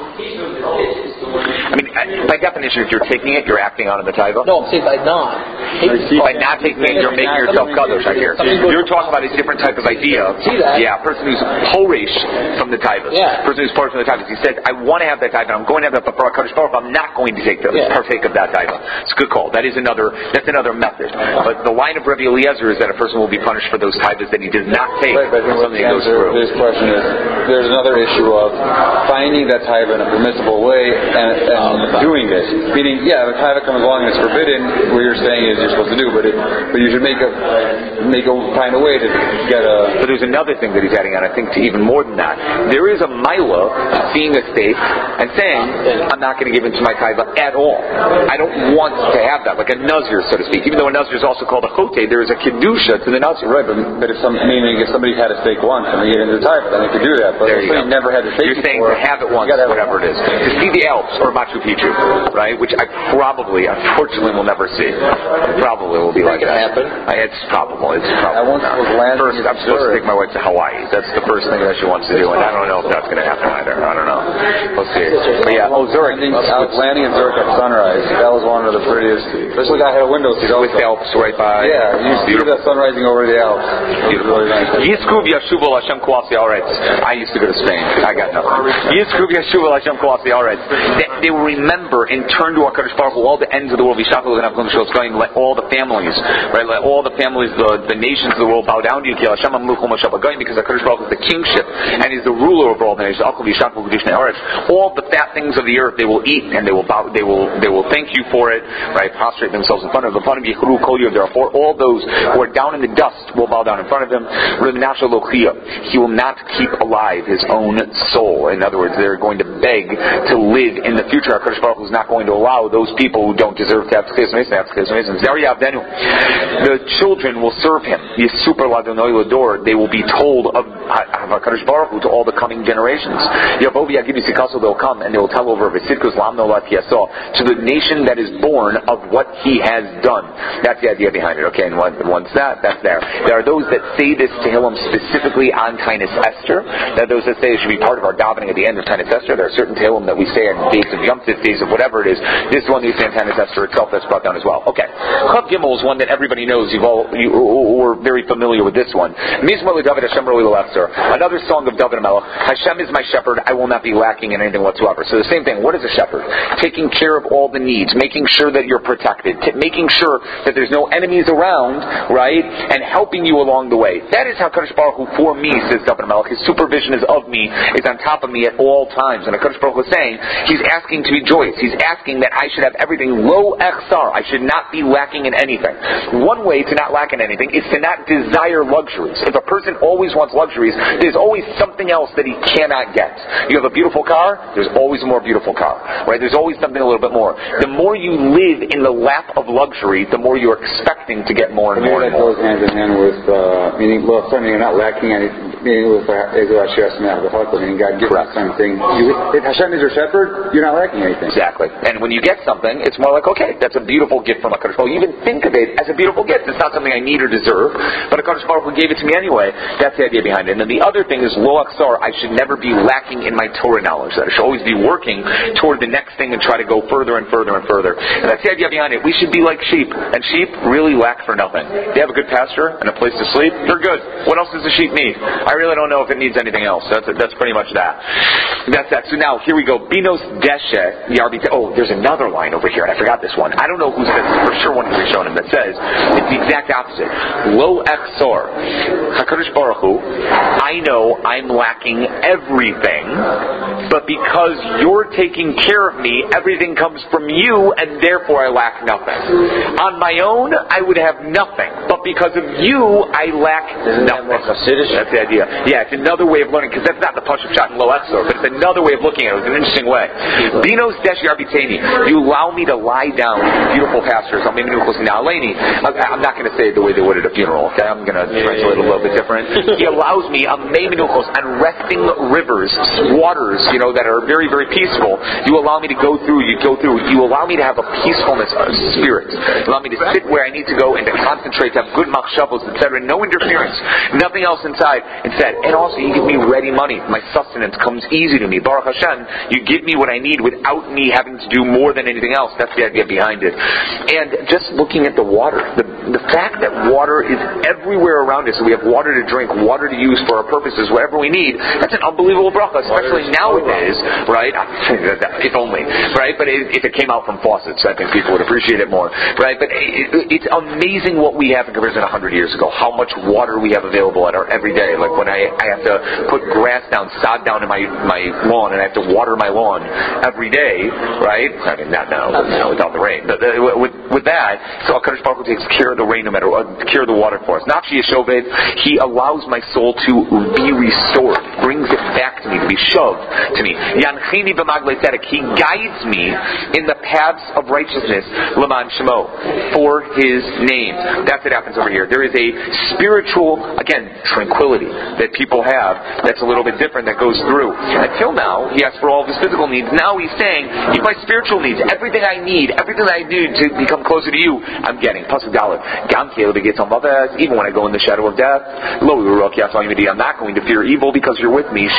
I mean, by definition, if you're taking it, you're acting on the taiva. No, I'm saying by not. By not taking it, you're making yourself kadosh. I hear. You're talking about a different type of idea. See that? Yeah, a person who's horesh from the taivas. Yeah. A person who's part from the taivas. He said, I want to have that taiva, I'm going to have that, but for HaKadosh Baruch Hu, I'm not going to take the, yeah. partake of that taiva. It's a good call. That is another, that's another method. But the line of Rabbi Eliezer is that a person will be punished for those taivas that he does not take. Right, but something that goes through. This question is, there's another issue of finding that taiva in a permissible way and, and doing this. Meaning, yeah, if a taiva comes along and it's forbidden, what you're saying is you're supposed to do, but it, but you should make a make a find a way to get a. But there's another thing that he's adding on. I think to even more than that, there is a mila seeing a state and saying, I'm not going to give into my taiva at all. I don't want to have that, like a nazir, so to speak. Even though a nazir is also called a chote, there is a kedusha to the nazir. Right, but, but if some meaning if somebody had a steak once and they get into the taiva, then they could do that. But there if you somebody go. never had a steak You're saying before, to have it once, have whatever it is. To see the Alps or Machu Picchu, right? Which I probably, unfortunately, will never see. Probably will be like that. Happen. I, it's probable. It's probable. I once not. was landing First, I'm supposed to take my wife to Hawaii. That's the first thing that she wants to do, and I don't know if that's going to happen either. I don't know. We'll see. But yeah, oh Zurich. Landing, I was landing in Zurich at sunrise. That was one of the prettiest. Especially I had a window seat with the Alps right by. Yeah, you see the sun rising over the Alps. Beautiful. Really nice. Yiskuv Yashuval Hashem Kolasi Aretz. I used to go to Spain. I got nothing. Yiskuv Yashuval Hashem Kolasi Aretz. They will remember and turn to HaKadosh Baruch Hu, all the ends of the world. Let all the families, right? Let all the families, the, the nations of the world bow down to you. Because HaKadosh Baruch Hu is the kingship and is the ruler over all the nations. All the fat things of the earth they will eat and they will bow, they will they will thank you for it, right? Prostrate themselves in front of him. Therefore, all those who are down in the dust will bow down in front of him. He will not keep alive his own soul. In other words, they're going to beg to live in the future. HaKadosh Baruch Hu is not going to allow those people who don't deserve to have tzchis meis to have tzchis meis. The children will serve him. They will be told of HaKadosh Baruch Hu to all the coming generations. They'll come and they will tell over to the nation that is born of what he has done. That's the idea behind it. Okay, and once that, that's there. There are those that say this Tehillim specifically on Taanis Esther. There are those that say it should be part of our davening at the end of Taanis Esther. There are certain Tehillim that we say on days of Yom Tif, days of whatever it is. This is one that you say on Taanis Esther itself that's brought down as well. Okay. Chav Gimel is one that everybody knows. You've all, you were very familiar with this one. Mizmor LeDavid Hashem Roi L'Esther. Another song of David HaMelech. Hashem is my shepherd. I will not be lacking in anything whatsoever. So the same thing. What is a shepherd? Taking care of all the needs. Making sure that you're protected. T- making sure that there's no enemies around, right? And helping you along the way. That is how HaKadosh Baruch Hu for me, says David HaMelech. His supervision is of me, is on top of me at all times. And HaKadosh Baruch Hu is saying, he's asking to be joyous. He's asking that I should have everything lo echsar. I should not be lacking in anything. One way to not lack in anything is to not desire luxuries. If a person always wants luxuries, there's always something else that he cannot get. You have a beautiful car, there's always a more beautiful car. Right? There's always something a little bit more. The more you live in the lap of luxury, the more you're expecting to get more and more and more. That goes hand in hand with, uh, meaning, well, something you're not lacking anything. Meaning with meaning God gives you something. You, if Hashem is your shepherd, you're not lacking anything. Exactly. And when you get something, it's more like, okay, that's a beautiful gift from HaKadosh Baruch Hu. You even think of it as a beautiful gift. It's not something I need or deserve, but HaKadosh Baruch Hu gave it to me anyway. That's the idea behind it. And then the other thing is, lo aksar, I should never be lacking in my Torah knowledge. That I should always be working toward the next thing and try to go further and further and further. And that's the idea behind it. We should be like sheep. And sheep really lack for nothing. They have a good pasture and a place to sleep. They're good. What else does the sheep need? I really don't know if it needs anything else. That's that's pretty much that. That's that. So now, here we go. Binos deshe yarbite. Oh, there's another line over here, and I forgot this one. I don't know who says this. For sure one of you shown him that says it's the exact opposite. Lo exor. HaKadosh Baruch Hu, I know I'm lacking everything, but because you're taking care of me, everything comes from you, and therefore I lack nothing. On my own, I would have nothing, but because of you, I lack nothing. That's the idea. Yeah, it's another way of learning, because that's not the Pashup Shot and Lo Exor, but it's another way of looking at it. It's an interesting way. Binos Desh Yarbiteni. You allow me to lie down in beautiful pastures. I'm not going to say it the way they would at a funeral. Okay? I'm going to translate it a little bit different. He allows me on resting rivers, waters, you know, that are very, very peaceful. You allow me to go through. You go through. You allow me to have a peacefulness of spirit. You allow me to sit where I need to go and to concentrate, to have good machshavos, et cetera. No interference. Nothing else inside. Instead, and also you give me ready money. My sustenance comes easy to me. Baruch Hashem, you give me what I need without me having to do more than anything else. That's the idea behind it. And just looking at the water, the the fact that water is everywhere around us, so we have water to drink, water to use for our purposes, whatever we need, that's an unbelievable bracha, especially nowadays, right? If only, right? But if it came out from faucets, I think people would appreciate it more, right? But it's amazing what we have in comparison to one hundred years ago, how much water we have available at our every day. Like when I, I have to put grass down, sod down in my, my lawn, and I have to water my lawn every day, right? I mean, not now, but now without the rain. But uh, with, with that, so HaKadosh Baruch Hu takes care of the rain no matter what, care of the water for us. Nafshi Yeshoved, He allows my soul to be restored, brings it back to me, to be shoved to me. Yanchini b'maglei tzedek, He guides me in the paths of righteousness, L'man Shemo, for His name. That's what happens over here. There is a spiritual, again, tranquility that people have that's a little bit different that goes through. Until now, He asked for all of His physical needs. Now He's saying, He's my spiritual needs. Everything I need, everything I need to become closer to You, I'm getting. Pasuk Dalet. Gam Caleb gets on Mavaz, even when I go in the shadow of death. Lo I'm not going to fear evil because You're with me.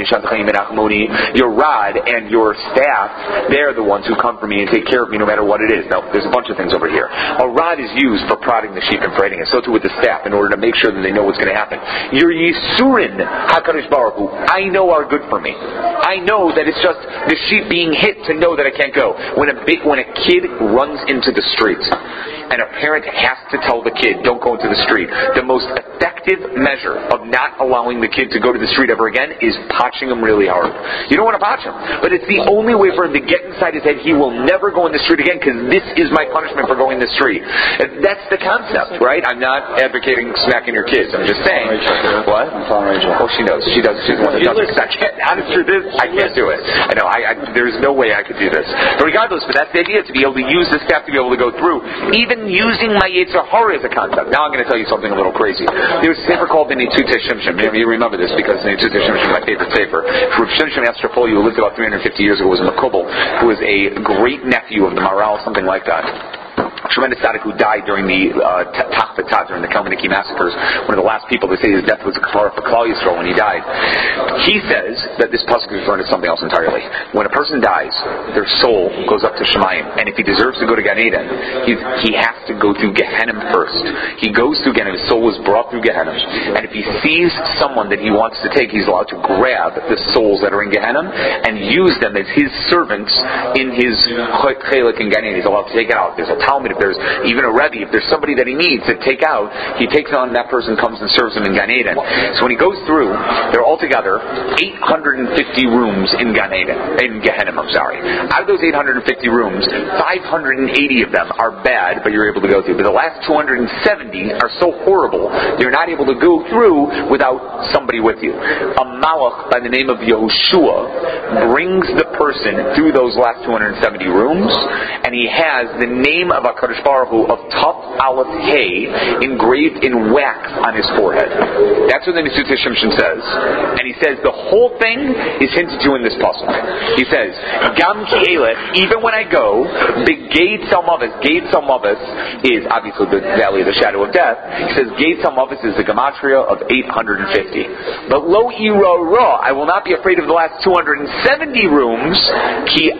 Your rod and Your staff, they're the ones who come for me and take care of me no matter what it is. Now, there's a bunch of things over here. A rod is used for prodding the sheep and parading it. So too with the staff, in order to make sure that they know what's going to happen. Your Yisurin HaKadosh Baruch Hu, I know are good for me. I know that it's just the sheep being hit to know that I can't go. When a big, when a kid runs into the street, and a parent has to tell the kid, don't go into the street, the most effective measure of not allowing the kid to go to the street ever again is potching him really hard. You don't want to potch him, but it's the only way for him to get inside his head, he will never go in the street again because this is my punishment for going in the street. That's the concept, right? I'm not advocating smacking your kids. I'm just saying. Rachel. What? I'm telling Rachel. Oh, she knows. She does. She's the one that does it. I can't. Honest truth is, I can't do it. I know. I, I, there's no way I could do this. But regardless, but that's the idea, to be able to use the staff to be able to go through. Even using my Yetzer Hara as a concept. Now I'm going to tell you something a little crazy. There was a sefer called the Nitutei Shimshon. You remember this because the Nitutei Shimshon is my favorite sefer. Rav Shimshon Yastropolia, who lived about three hundred fifty years ago, was a Makubal, who was a great nephew of the Maharal, something like that. Tremendous tzaddik who died during the uh, Tach B'Taz, during the Kalmaniki massacres. One of the last people to say his death was a kafara for Klal Yisrael when he died. He says that this pasuk is referring to something else entirely. When a person dies, their soul goes up to Shemayim, and if he deserves to go to Gan Eden, he he has to go through Gehenna first. He goes through Gehenna. His soul is brought through Gehenna, and if he sees someone that he wants to take, he's allowed to grab the souls that are in Gehenna and use them as his servants in his chelik in Gan Eden. He's allowed to take it out. There's a Talmud. If there's even a Rebbe, if there's somebody that he needs to take out, he takes on that person, comes and serves him in Gan Eden. So when he goes through, there are altogether eight hundred fifty rooms in Gan Eden, in Gehenna, I'm sorry. Out of those eight hundred fifty rooms, five hundred eighty of them are bad, but you're able to go through. But the last two hundred seventy are so horrible, you're not able to go through without somebody with you. A malach by the name of Yehoshua brings the person through those last two hundred seventy rooms, and he has the name of HaKadosh Baruch Hu of Tav Aleph Hey engraved in wax on his forehead. That's what the Nitutei Shimshon says. And he says the whole thing is hinted to in this pasuk. He says, Gam ki elech, even when I go, Begeit Salmavis, Geit Salmavis is obviously the valley of the shadow of death. He says Geit Salmavis is the gematria of eight hundred fifty. But Lo Ira Ra, I will not be afraid of the last two hundred seventy rooms, Ki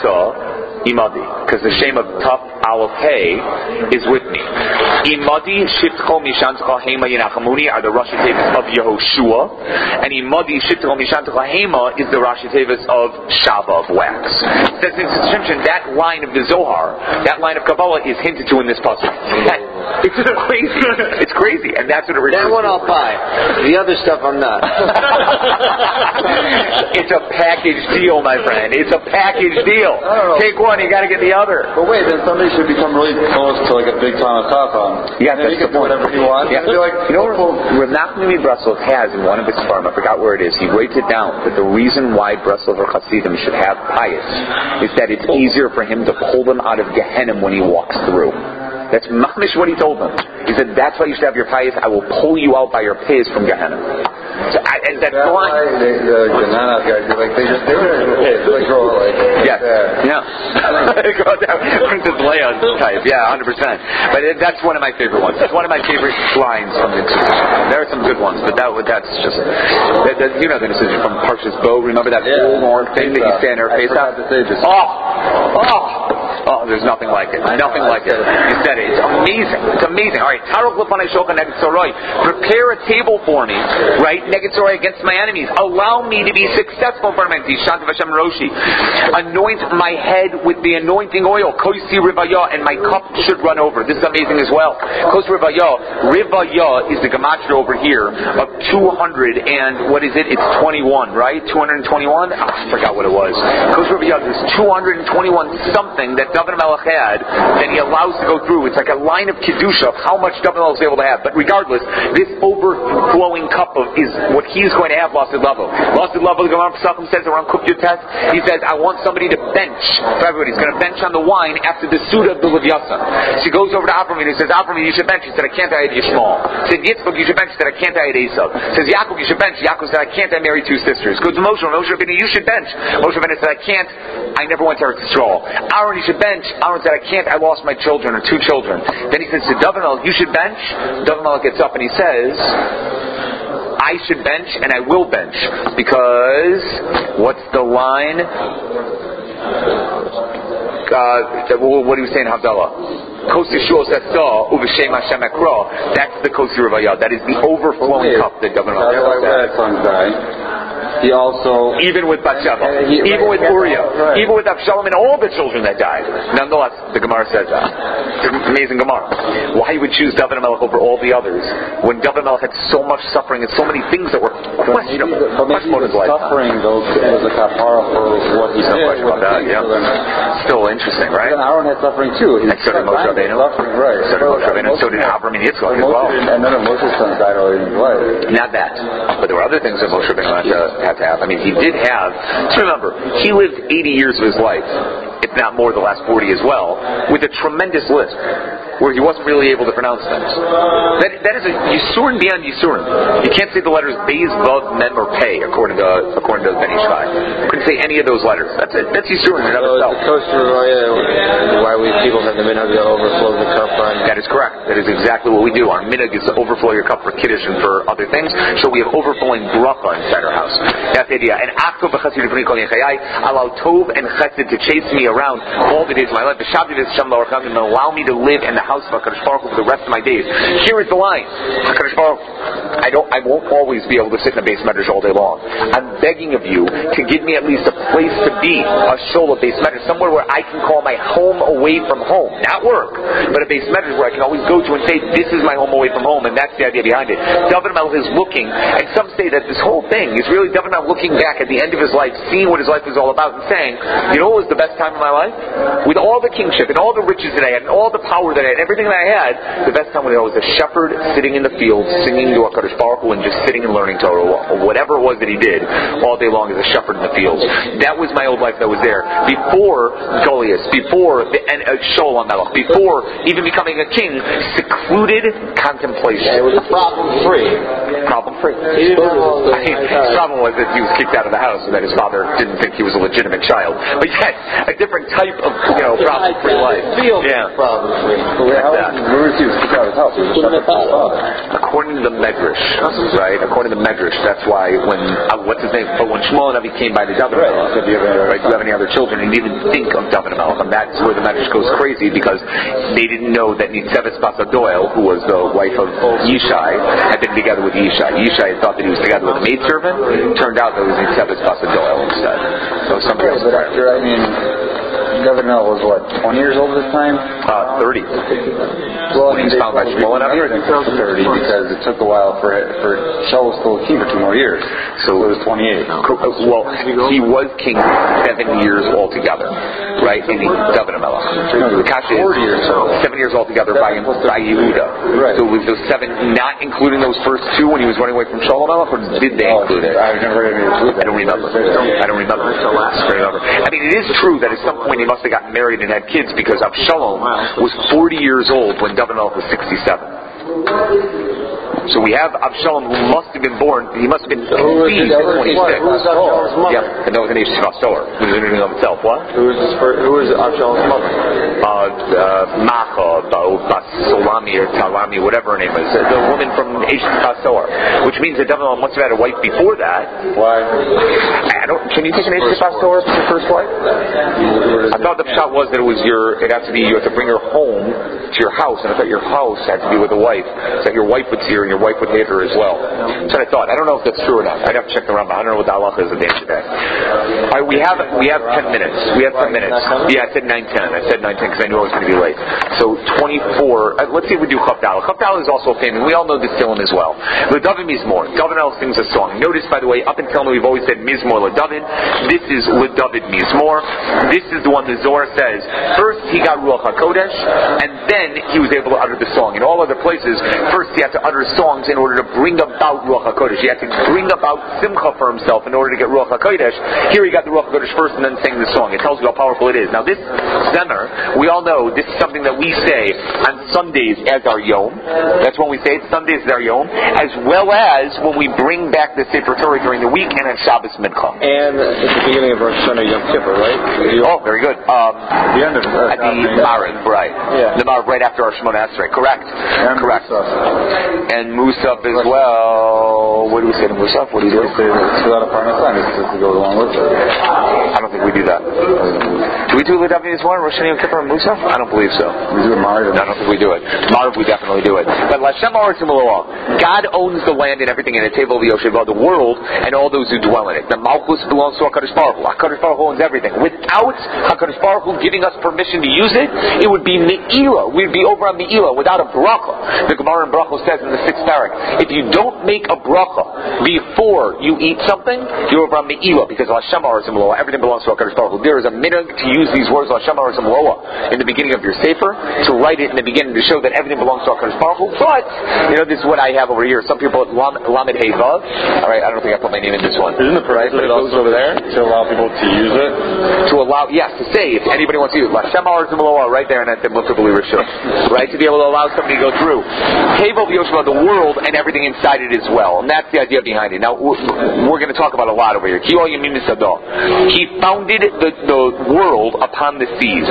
Ata Imadi, because the shame of Tav Aleph Hey is with me. Imadi Shitcho Mishantcha Hema Yenachamuni are the Rashi Tevis of Yehoshua, and Imadi Shitcho Mishantcha Hema is the Rashi Tevis of Shava, of wax. Says in Shimshon, that line of the Zohar, that line of Kabbalah is hinted to in this pasuk. It's crazy. It's crazy, and that's what it refers to. That one I'll buy. The other stuff I'm not. It's a package deal, my friend. It's a package deal. Take one, you got to get the other. But wait, then somebody should become really close to like a big Talmud Chacham. Yeah, and he can do whatever he wants. Yeah. Be like, you know what Rav Nachman Breslov has in one of his farm, I forgot where it is, he writes it down, that the reason why Breslov or Hasidim should have pious is that it's easier for him to pull them out of Gehenna when he walks through. That's mamish what he told them. He said, that's why you should have your pious. I will pull you out by your pays from Gehenna. So I, and that's that's why the, the Gehenna guys, like, they just, they were like, go like, yeah, yeah. Go down, Princess Leia type, yeah, one hundred percent. But it, that's one of my favorite ones. It's one of my favorite lines from the decision. There are some good ones, but that that's just, that, that, you know the decision from Parshas Bo. Remember that yeah. whole more thing that you stand there face out? Oh, oh! Oh, there's nothing like it. Nothing like it. You said it. It's amazing. It's amazing. All right. Prepare a table for me, right? Against my enemies. Allow me to be successful in front of my enemies. Anoint my head with the anointing oil. Kosi rivaya, and my cup should run over. This is amazing as well. Kosi rivaya. Rivaya is the gematria over here of two hundred and what is it? It's twenty-one, right? two hundred twenty-one? Oh, I forgot what it was. Kosi rivaya is two hundred twenty-one something that David Melech had that he allows to go through. It's like a line of kedusha of how much David Melech is able to have. But regardless, this overflowing cup of is what he's going to have. Lasted Lavo. Lasted Lavo. The Gemara Pesachim says around Kufyut Test. He says, I want somebody to bench for everybody. He's going to bench on the wine after the Suda of the Leviathan. She goes over to Avram and he says, Avram, you should bench. He said, I can't. I had Yishmael. He said, Yitzchak, you should bench. He said, I can't. I had Esau. He says, Yaakov, you should bench. Yaakov said, I can't. I married two sisters. Goes to Moshe. Moshe Rabbeinu, you should bench. Moshe Rabbeinu said, I can't. I never went to Eretz Yisrael. Aaron, you should bench. Aaron said, I can't. I lost my children or two children. Then he says to David Melech, you should bench. David Melech gets up and he says, I should bench and I will bench because what's the line? Uh, what do you say in Havdalah? Kosi Shul Sasa Uveshem Hashem Ekra. That's the Kosi Rivaya. That is the overflowing okay. cup that David Melech has. He also, even with Bathsheba, he, even with Uriah, right. even with Absalom and all the children that died. Nonetheless, the Gemara says that. It's an amazing Gemara. Why he would choose David Melech over all the others when David Melech had so much suffering and so many things that were questionable. But maybe, but maybe the suffering though was a kapara for what he no did. question about that. Yeah. Still interesting, right? And Aaron had suffering too. And so did Moshe Rabbeinu. Right. So did Moshe Rabbeinu. So did Avram and Yitzchak as well. And none of Moshe's sons died already in his life. Not that, but there were other things that Moshe Rabbeinu had to, had to have. I mean, he did have. So remember, he lived eighty years of his life, if not more, the last forty as well, with a tremendous lisp, where he wasn't really able to pronounce things. That that is a Yisurin beyond Yisurin. You can't say the letters Beis, Vav, Mem, or Pei according to according to Ben Ishai. You couldn't say any of those letters. That's it. That's Yisurin in and of so itself. The Koster Roya, why we people have the minhag to overflow the cup on. That is correct. That is exactly what we do. Our minhag is to overflow your cup for kiddush and for other things. So we have overflowing bracha inside our house. That's the idea. And Achtov v'chassid v'nei kol yechayai, allow tov and chesed to chase me around all the days of my life. V'shavdi v'shem la'orcham, and allow me to live in the house of HaKadosh Baruch Hu for the rest of my days. Here is the line. HaKadosh Baruch Hu, I don't, I won't always be able to sit in a base medrash all day long. I'm begging of you to give me at least a place to be, a shul, a base medrash, somewhere where I can call my home away from home. Not work, but a base medrash where I can always go to and say, this is my home away from home, and that's the idea behind it. David Melech is looking, and some say that this whole thing is really David Melech looking back at the end of his life, seeing what his life was all about, and saying, you know what was the best time of my life? With all the kingship, and all the riches that I had, and all the power that I had, everything that I had, the best time when I was a shepherd sitting in the field, singing to HaKadosh Baruch Hu, and just sitting and learning Torah, or whatever it was that he did, all day long as a shepherd in the fields. That was my old life that was there. Before Goliath, before the, and, uh, Sholem Melech, before even becoming a king, secluded contemplation. Yeah, it was problem free. Problem free. He didn't know I mean, his problem was that he was kicked out of the house and that his father didn't think he was a legitimate child. But yet, a different type of, you know, problem free life. Yeah. Problem free. Where was he was kicked out of his house? He was a shepherd for his father. According to the Medrash, right? According to the Medrash, that's why when uh, what's his name? But when Shmuel and Avi came by the David right. Melech, right? Do you have any other children? He didn't even think of David Melech, and that's where the Medrash goes crazy because they didn't know that Nitzeves Basa Doyle, who was the wife of Yishai, had been together with Yishai. Yishai thought that he was together with a maidservant. Turned out that it was Nitzeves Basa Doyle instead. So somebody else. But after, I mean, David Melech was what, twenty years old at this time? Uh, thirty. Well, when he was found by Shmuel and Avi. thirty because it took a while for it, for Shaul was still king for two more years. So it was twenty-eight. Well, he was king seven years altogether, right? In the David Melech. No, the Kasha is years seven years altogether by by Yehuda. Right. So was those seven not including those first two when he was running away from Shaul Melech, or did they oh, include it? I've never heard it. I don't remember. I don't remember. I don't remember. I mean, it is true that at some point he must have gotten married and had kids because Absalom was forty years old when David Melech was sixty-seven. So we have Absalom who must have been born, he must have been conceived at twenty-six. Who was Absalom's mother? Yeah, and that was an H. Pastor. Who was in and of itself. What? Who was, his first, who was Absalom's mother? uh, Macha, Basolami or Talami, whatever her name is, the woman from Asian Pasor, which means that David must have had a wife before that. Why? I don't. Can you take an Asian Pasor as your first wife? I thought the shot was that it was your. It has to be you have to bring her home to your house, and I thought your house had to be with a wife, so that your wife would see her and your wife would hate her as well. That's what I thought. I don't know if that's true or not. I'd have to check the Rambam. I don't know what the halacha is at the end of the day. All right, we have we have ten minutes. We have ten minutes. Yeah, I said nine ten. I said nine ten because I knew I was going to be late. So twenty-four. Uh, let's see if we do Chavdal. Chavdal is also famous. We all know this Tehillim as well. LeDavid Mizmor. David El sings a song. Notice, by the way, up until now we've always said Mizmor LeDavid. This is LeDavid Mizmor. This is the one the Zohar says. First he got Ruach HaKodesh, and then he was able to utter the song. In all other places, first he had to utter songs in order to bring about Ruach HaKodesh. He had to bring about Simcha for himself in order to get Ruach HaKodesh. Here he got the Ruach HaKodesh first and then sang the song. It tells you how powerful it is. Now this Zemer, we all know this is something that we say on Sundays as our Yom. That's when we say it. Sundays as our Yom, as well as when we bring back the Sefer Torah during the week and on Shabbos Mincha. And at the beginning of Rosh Hashanah Yom Kippur, right? Oh, very good. Um, the end of uh, at the Mariv, right? Yeah. The Mariv right after our Shemona Esrei. Correct. And Correct. Musaf. And Musaf as well. What do we say to Musaf? What do you do? We say it's without a parnasan. It's to go along with it. I don't think we do that. Do we do L'David Mizmor, Rosh Hashanah Yom Kippur, and Musaf? I don't believe so. We do it Mariv. No, I don't think we do it. Mariv, we definitely do it. But Lashem Haaretz U'Meloah, God owns the land and everything in it, Table of the ocean, the world, and all those who dwell in it. The Malchus belongs to HaKadosh Baruch Hu. HaKadosh Baruch Hu owns everything. Without HaKadosh Baruch Hu giving us permission to use it, it would be Me'ila. We'd be over on Me'ila without a bracha. The Gemara in Bracha says in the sixth parak, if you don't make a bracha before you eat something, you're over on Me'ila, because Lashem Haaretz U'Meloah, everything belongs to HaKadosh Baruch Hu. There is a minhag to use these words Lashem Haaretz U'Meloah in the beginning of your Sefer, to write it in the beginning to show that everything belongs to HaKadosh Baruch Hu. But, you know, this is what I have over here. Some people at Lam, Lamed Hey Vav. Alright, I don't think I put my name in this one. Isn't the purpose of it also over there to allow people to use it? To allow, yes, to say if anybody wants to use it. Lashem Haaretz U'Meloah right there, and at the Mutabali Rishon. Right, to be able to allow somebody to go through. Hevel V'Yoshua, the world and everything inside it as well. And that's the idea behind it. Now, we're, we're going to talk about a lot over here. He founded the, the world upon the seas.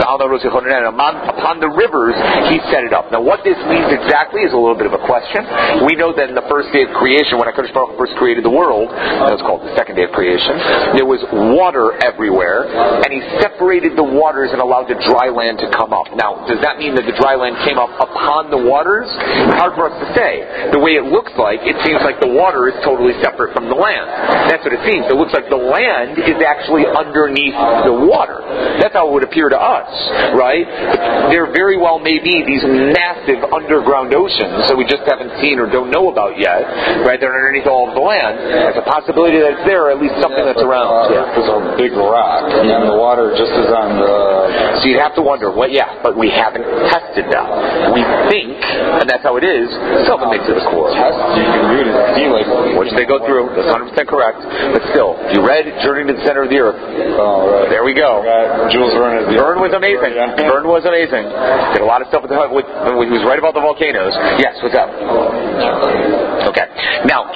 Upon the rivers, he set it up. Now, what this means exactly is a little bit of a question. We know that in the first day of creation, when HaKadosh Baruch Hu first created the world, that was called the second day of creation, there was water everywhere, and he separated the waters and allowed the dry land to come up. Now, does that mean that the dry land came up upon the waters? Hard for us to say. The way it looks like, it seems like the water is totally separate from the land. That's what it seems. It looks like the land is actually underneath the water. That's how it would appear to us, right? But there very well may be these massive underground oceans that we just haven't seen or don't know about yet, right? They're underneath all of the land. There's a possibility that it's there, or at least something yeah, that's around. Uh, yeah. There's a big rock, and then the water just is on the... So you'd have to wonder, well, yeah, but we haven't tested that. We think, and that's how it is, something makes it a core. Test you can do to see, like... Which they go through, that's one hundred percent correct. But still, if you read Journey to the Center of the Earth, oh, right. There we go. Got Jules Verne. Is Verne was amazing. Verne was amazing. Did a lot of stuff with the... With, he was right about the volcanoes. Yes, what's up? Okay. Now,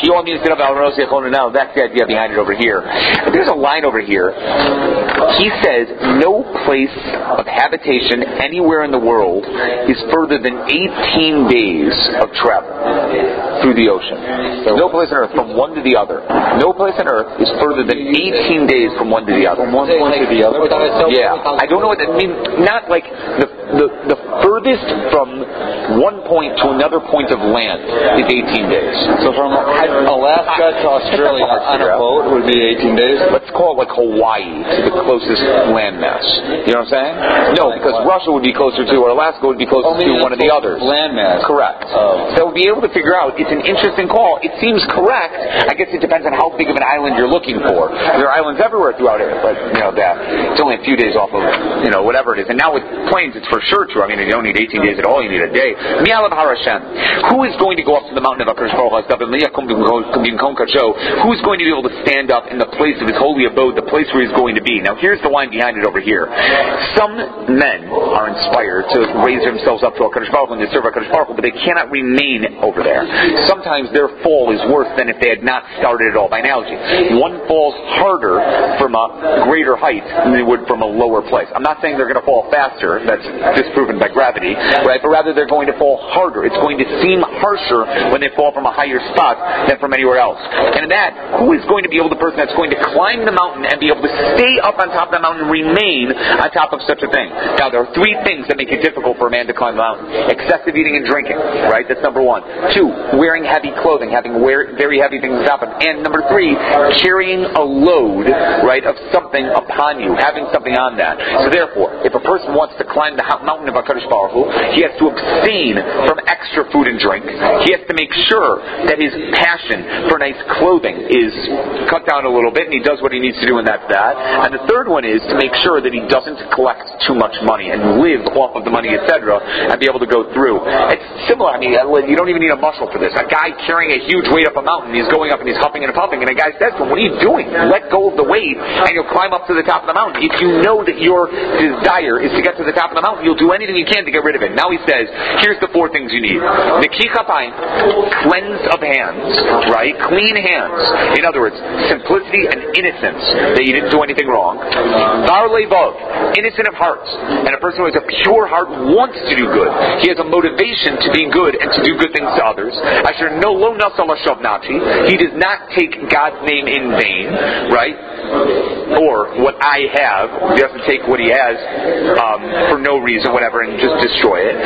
now that's the idea behind it over here. There's a line over here. He says, no place of habitation anywhere in the world is further than eighteen days of travel through the ocean. So, no place on earth from one to the other. No place on earth is further than eighteen days from one to the other. From one point to the other? Yeah. I don't know what that means. Not like the, the, the furthest from one point to another point of land is eighteen days. So from Alaska to Australia on a boat would be eighteen days? Let's call it like Hawaii to the closest landmass. You know what I'm saying? No, because Russia would be closer to, or Alaska would be closer to one of the others. Landmass. Correct. Oh. So we'll be able to figure out, it's an interesting call. It seems correct. I guess it depends on how big of an island you're looking for. There are islands everywhere throughout it, but, you know, that it's only a few days off of, you know, whatever it is. And now with planes, it's for sure true. I mean, you don't need need eighteen days at all, you need a day. Mi'alav Har Hashem. Who is going to go up to the mountain of HaKadosh Baruch Hu? Who's going to be able to stand up in the place of his holy abode, the place where he's going to be? Now here's the line behind it over here. Some men are inspired to raise themselves up to HaKadosh Baruch Hu and to serve HaKadosh Baruch Hu, but they cannot remain over there. Sometimes their fall is worse than if they had not started at all. By analogy, one falls harder from a greater height than they would from a lower place. I'm not saying they're going to fall faster, that's disproven by gravity, right? But rather they're going to fall harder. It's going to seem harsher when they fall from a higher spot than from anywhere else. And in that, who is going to be able, the person that's going to climb the mountain and be able to stay up on top of the mountain and remain on top of such a thing? Now, there are three things that make it difficult for a man to climb the mountain. Excessive eating and drinking, right? That's number one. Two, wearing heavy clothing, having wear, very heavy things on top of it. And number three, carrying a load, right, of something upon you, having something on that. So therefore, if a person wants to climb the mountain of HaKadosh Baruch Hu, he has to abstain from extra food and drink. He has to make sure that his passion for nice clothing is cut down a little bit, and he does what he needs to do, and that's that. And the third one is to make sure that he doesn't collect too much money and live off of the money, et cetera, and be able to go through. It's similar. I mean, you don't even need a muscle for this. A guy carrying a huge weight up a mountain, he's going up and he's huffing and puffing, and a guy says to him, "What are you doing? Let go of the weight, and you'll climb up to the top of the mountain." If you know that your desire is to get to the top of the mountain, you'll do anything you can to get rid of it. Now he says, here's the four things you need. Niki chapayim, cleanse of hands, right? Clean hands. In other words, simplicity and innocence, that you didn't do anything wrong. Bar levov, innocent of heart. And a person who has a pure heart wants to do good. He has a motivation to be good and to do good things to others. Asher no lo nasa l'shav nachi. He does not take God's name in vain, right? Or what I have. He doesn't take what he has um, for no reason, whatever, and just destroy it.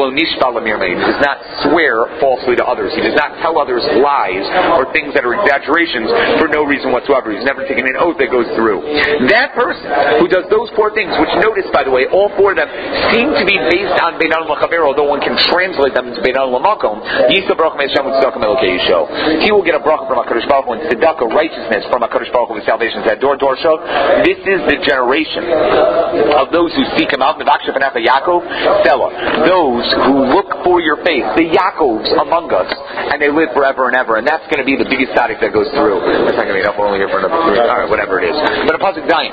He does not swear falsely to others. He does not tell others lies or things that are exaggerations for no reason whatsoever. He's never taken an oath that goes through. That person who does those four things, which notice, by the way, all four of them seem to be based on Beinan L'Chaver, although one can translate them into Beinan L'Makom. He will get a bracha from HaKadosh Baruch Hu and tzedakah, righteousness from HaKadosh Baruch Hu with salvation. Dor Dor Shov. This is the generation of those who seek him out. Those who look for your face, the Yaakovs among us, and they live forever and ever. And that's going to be the biggest static that goes through. That's not going to be enough. We're only here for another three. All right, whatever it is. But a pasuk dying.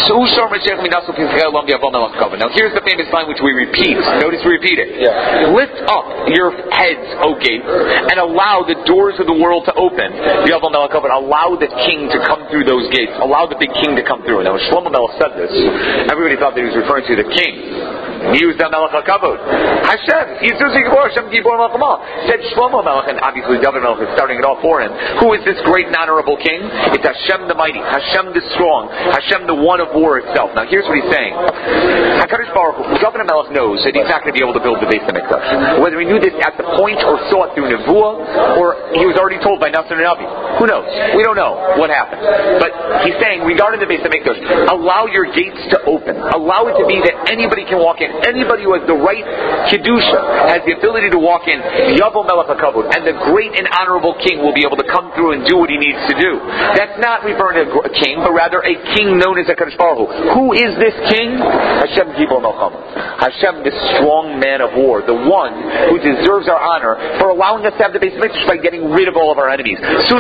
Now here's the famous line which we repeat. Notice we repeat it. Yeah. Lift up your heads, O gates, and allow the doors of the world to open. Allow the king to come through those gates. Allow the big king to come through. Now when Shlomo Melech said this, everybody thought that he was referring to the king. He was the Melech HaKavod. Hashem, Hashem Gibor Melech. Said Shlomo Melech, and obviously David Melech is starting it all for him. Who is this great and honorable king? It's Hashem the mighty, Hashem the strong, Hashem the one of war itself. Now here's what he's saying. HaKadosh Baruch Hu, David Melech knows that he's not going to be able to build the Beis HaMikdash. Whether he knew this at the point or saw it through Nevuah, or he was already told by Nasser and Navi. Who knows? We don't know what happened. But he's saying, regarding the Beis HaMikdash, allow your gates to open. Allow it to be that anybody can walk in. Anybody who has the right Kedusha has the ability to walk in. Yavo Melech HaKavod. And the great and honorable king will be able to come through and do what he needs to do. That's not referring to a king, but rather a king known as HaKadosh Baruch Hu. Who is this king? Hashem Gibor Melcham. Hashem, the strong man of war. The one who deserves our honor for allowing us to have the Beis HaMikdash by getting rid of all of our enemies. And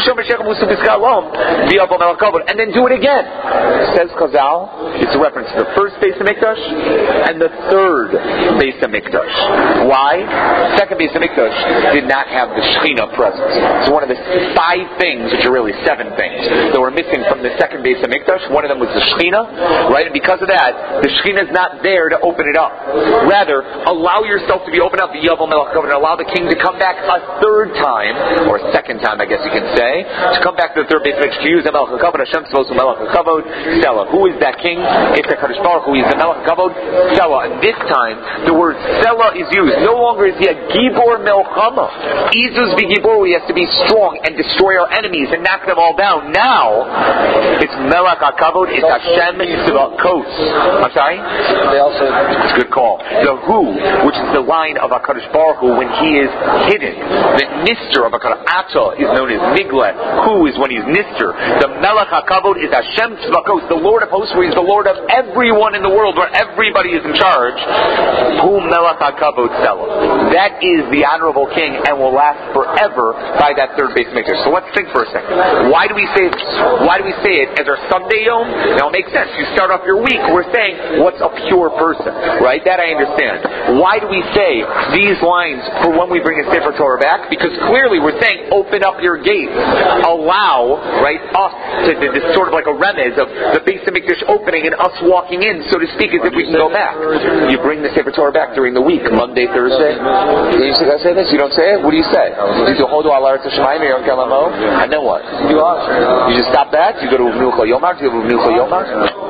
then do it again. Says Chazal, it's a reference to the first Beis HaMikdash and the third Beis HaMikdash. Why? Second Beis HaMikdash did not have the Shekhinah present. So one of the five things, which are really seven things, that were missing from the second Beis HaMikdash, one of them was the Shekhinah, right? And because of that, the Shekhinah is not there to open it up. Rather, allow yourself to be opened up, the Yavel Melech HaKavod, and allow the king to come back a third time, or a second time, I guess you can say, to come back to the third Beis HaMikdash, to use the Melech HaKavod, Hashem Tzvos Melech HaKavod, Selah. Who is that king? It's HaKadosh Baruch Hu. He is the Melech HaKavod, Selah. And this time, the word Selah is used. No longer is he a Gibor Melchama. Izus v'Gibor, he has to be strong and destroy our enemies and knock them all down. Now, it's Melech HaKavod, it's Hashem Tzvos. I'm sorry? They also... It's a good call. The Hu, which is the line of HaKadosh Baruch Hu when he is hidden. The Nister of HaKadosh Ata is known as Miglet. who is when he's Nister. The Melech HaKavod is Hashem Tzvakos, the Lord of hosts, where he's the Lord of everyone in the world, where everybody is in charge. Who Melech HaKavod Selah. That is the honorable king and will last forever by that third base maker. So let's think for a second. Why do we say this? Why do we say it as our Sunday Yom? Now it makes sense. You start off your week, we're saying, what's a pure person? Right? That I understand. Why do we say these lines for when we bring a Sefer Torah back? Because clearly we're saying, open up your gates. Allow, right, us to, to this sort of like a remez of the Beis Hamikdash opening and us walking in, so to speak, as if we can go back. You bring the Sefer Torah back during the week, Monday, Thursday. Do you say this? You don't say it? What do you say? You do Hodu Al Eretz Hashemayim, Yom Kalamo, and then what? You just stop that? You go to Uvnucha Yomar? Do you have Uvnucha Yomar?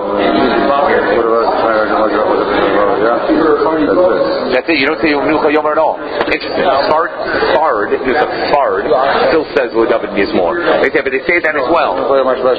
That's it. You don't say Uvnucha Yomar at all. Interesting. Fard, Fard, there's a Fard, still says Lo David Mizmor. They say, but they say that as well. Oh,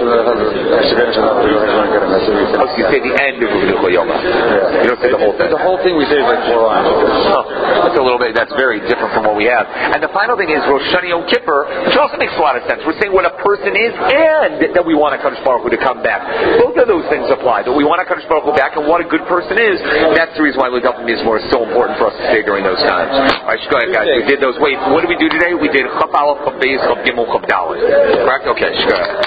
so you say the end of Uvnucha Yomar. You don't say the whole thing. The whole thing we say is like four lines. Oh, that's a little bit, that's very different from what we have. And the final thing is Rosh Hashanah Yom Kippur, which also makes a lot of sense. We're saying what a person is and that we want HaKadosh Baruch Hu to come back. Both of those things apply. That we want HaKadosh Baruch Hu back and what a good person is. That's the reason why Lo David Mizmor is so important for us to say during those times. Alright, go ahead guys. We did those. Wait, what did we do today? We did Chaf Aleph, Chaf Beis, Chaf Gimel, Chaf Dalet. Correct? Okay, go ahead.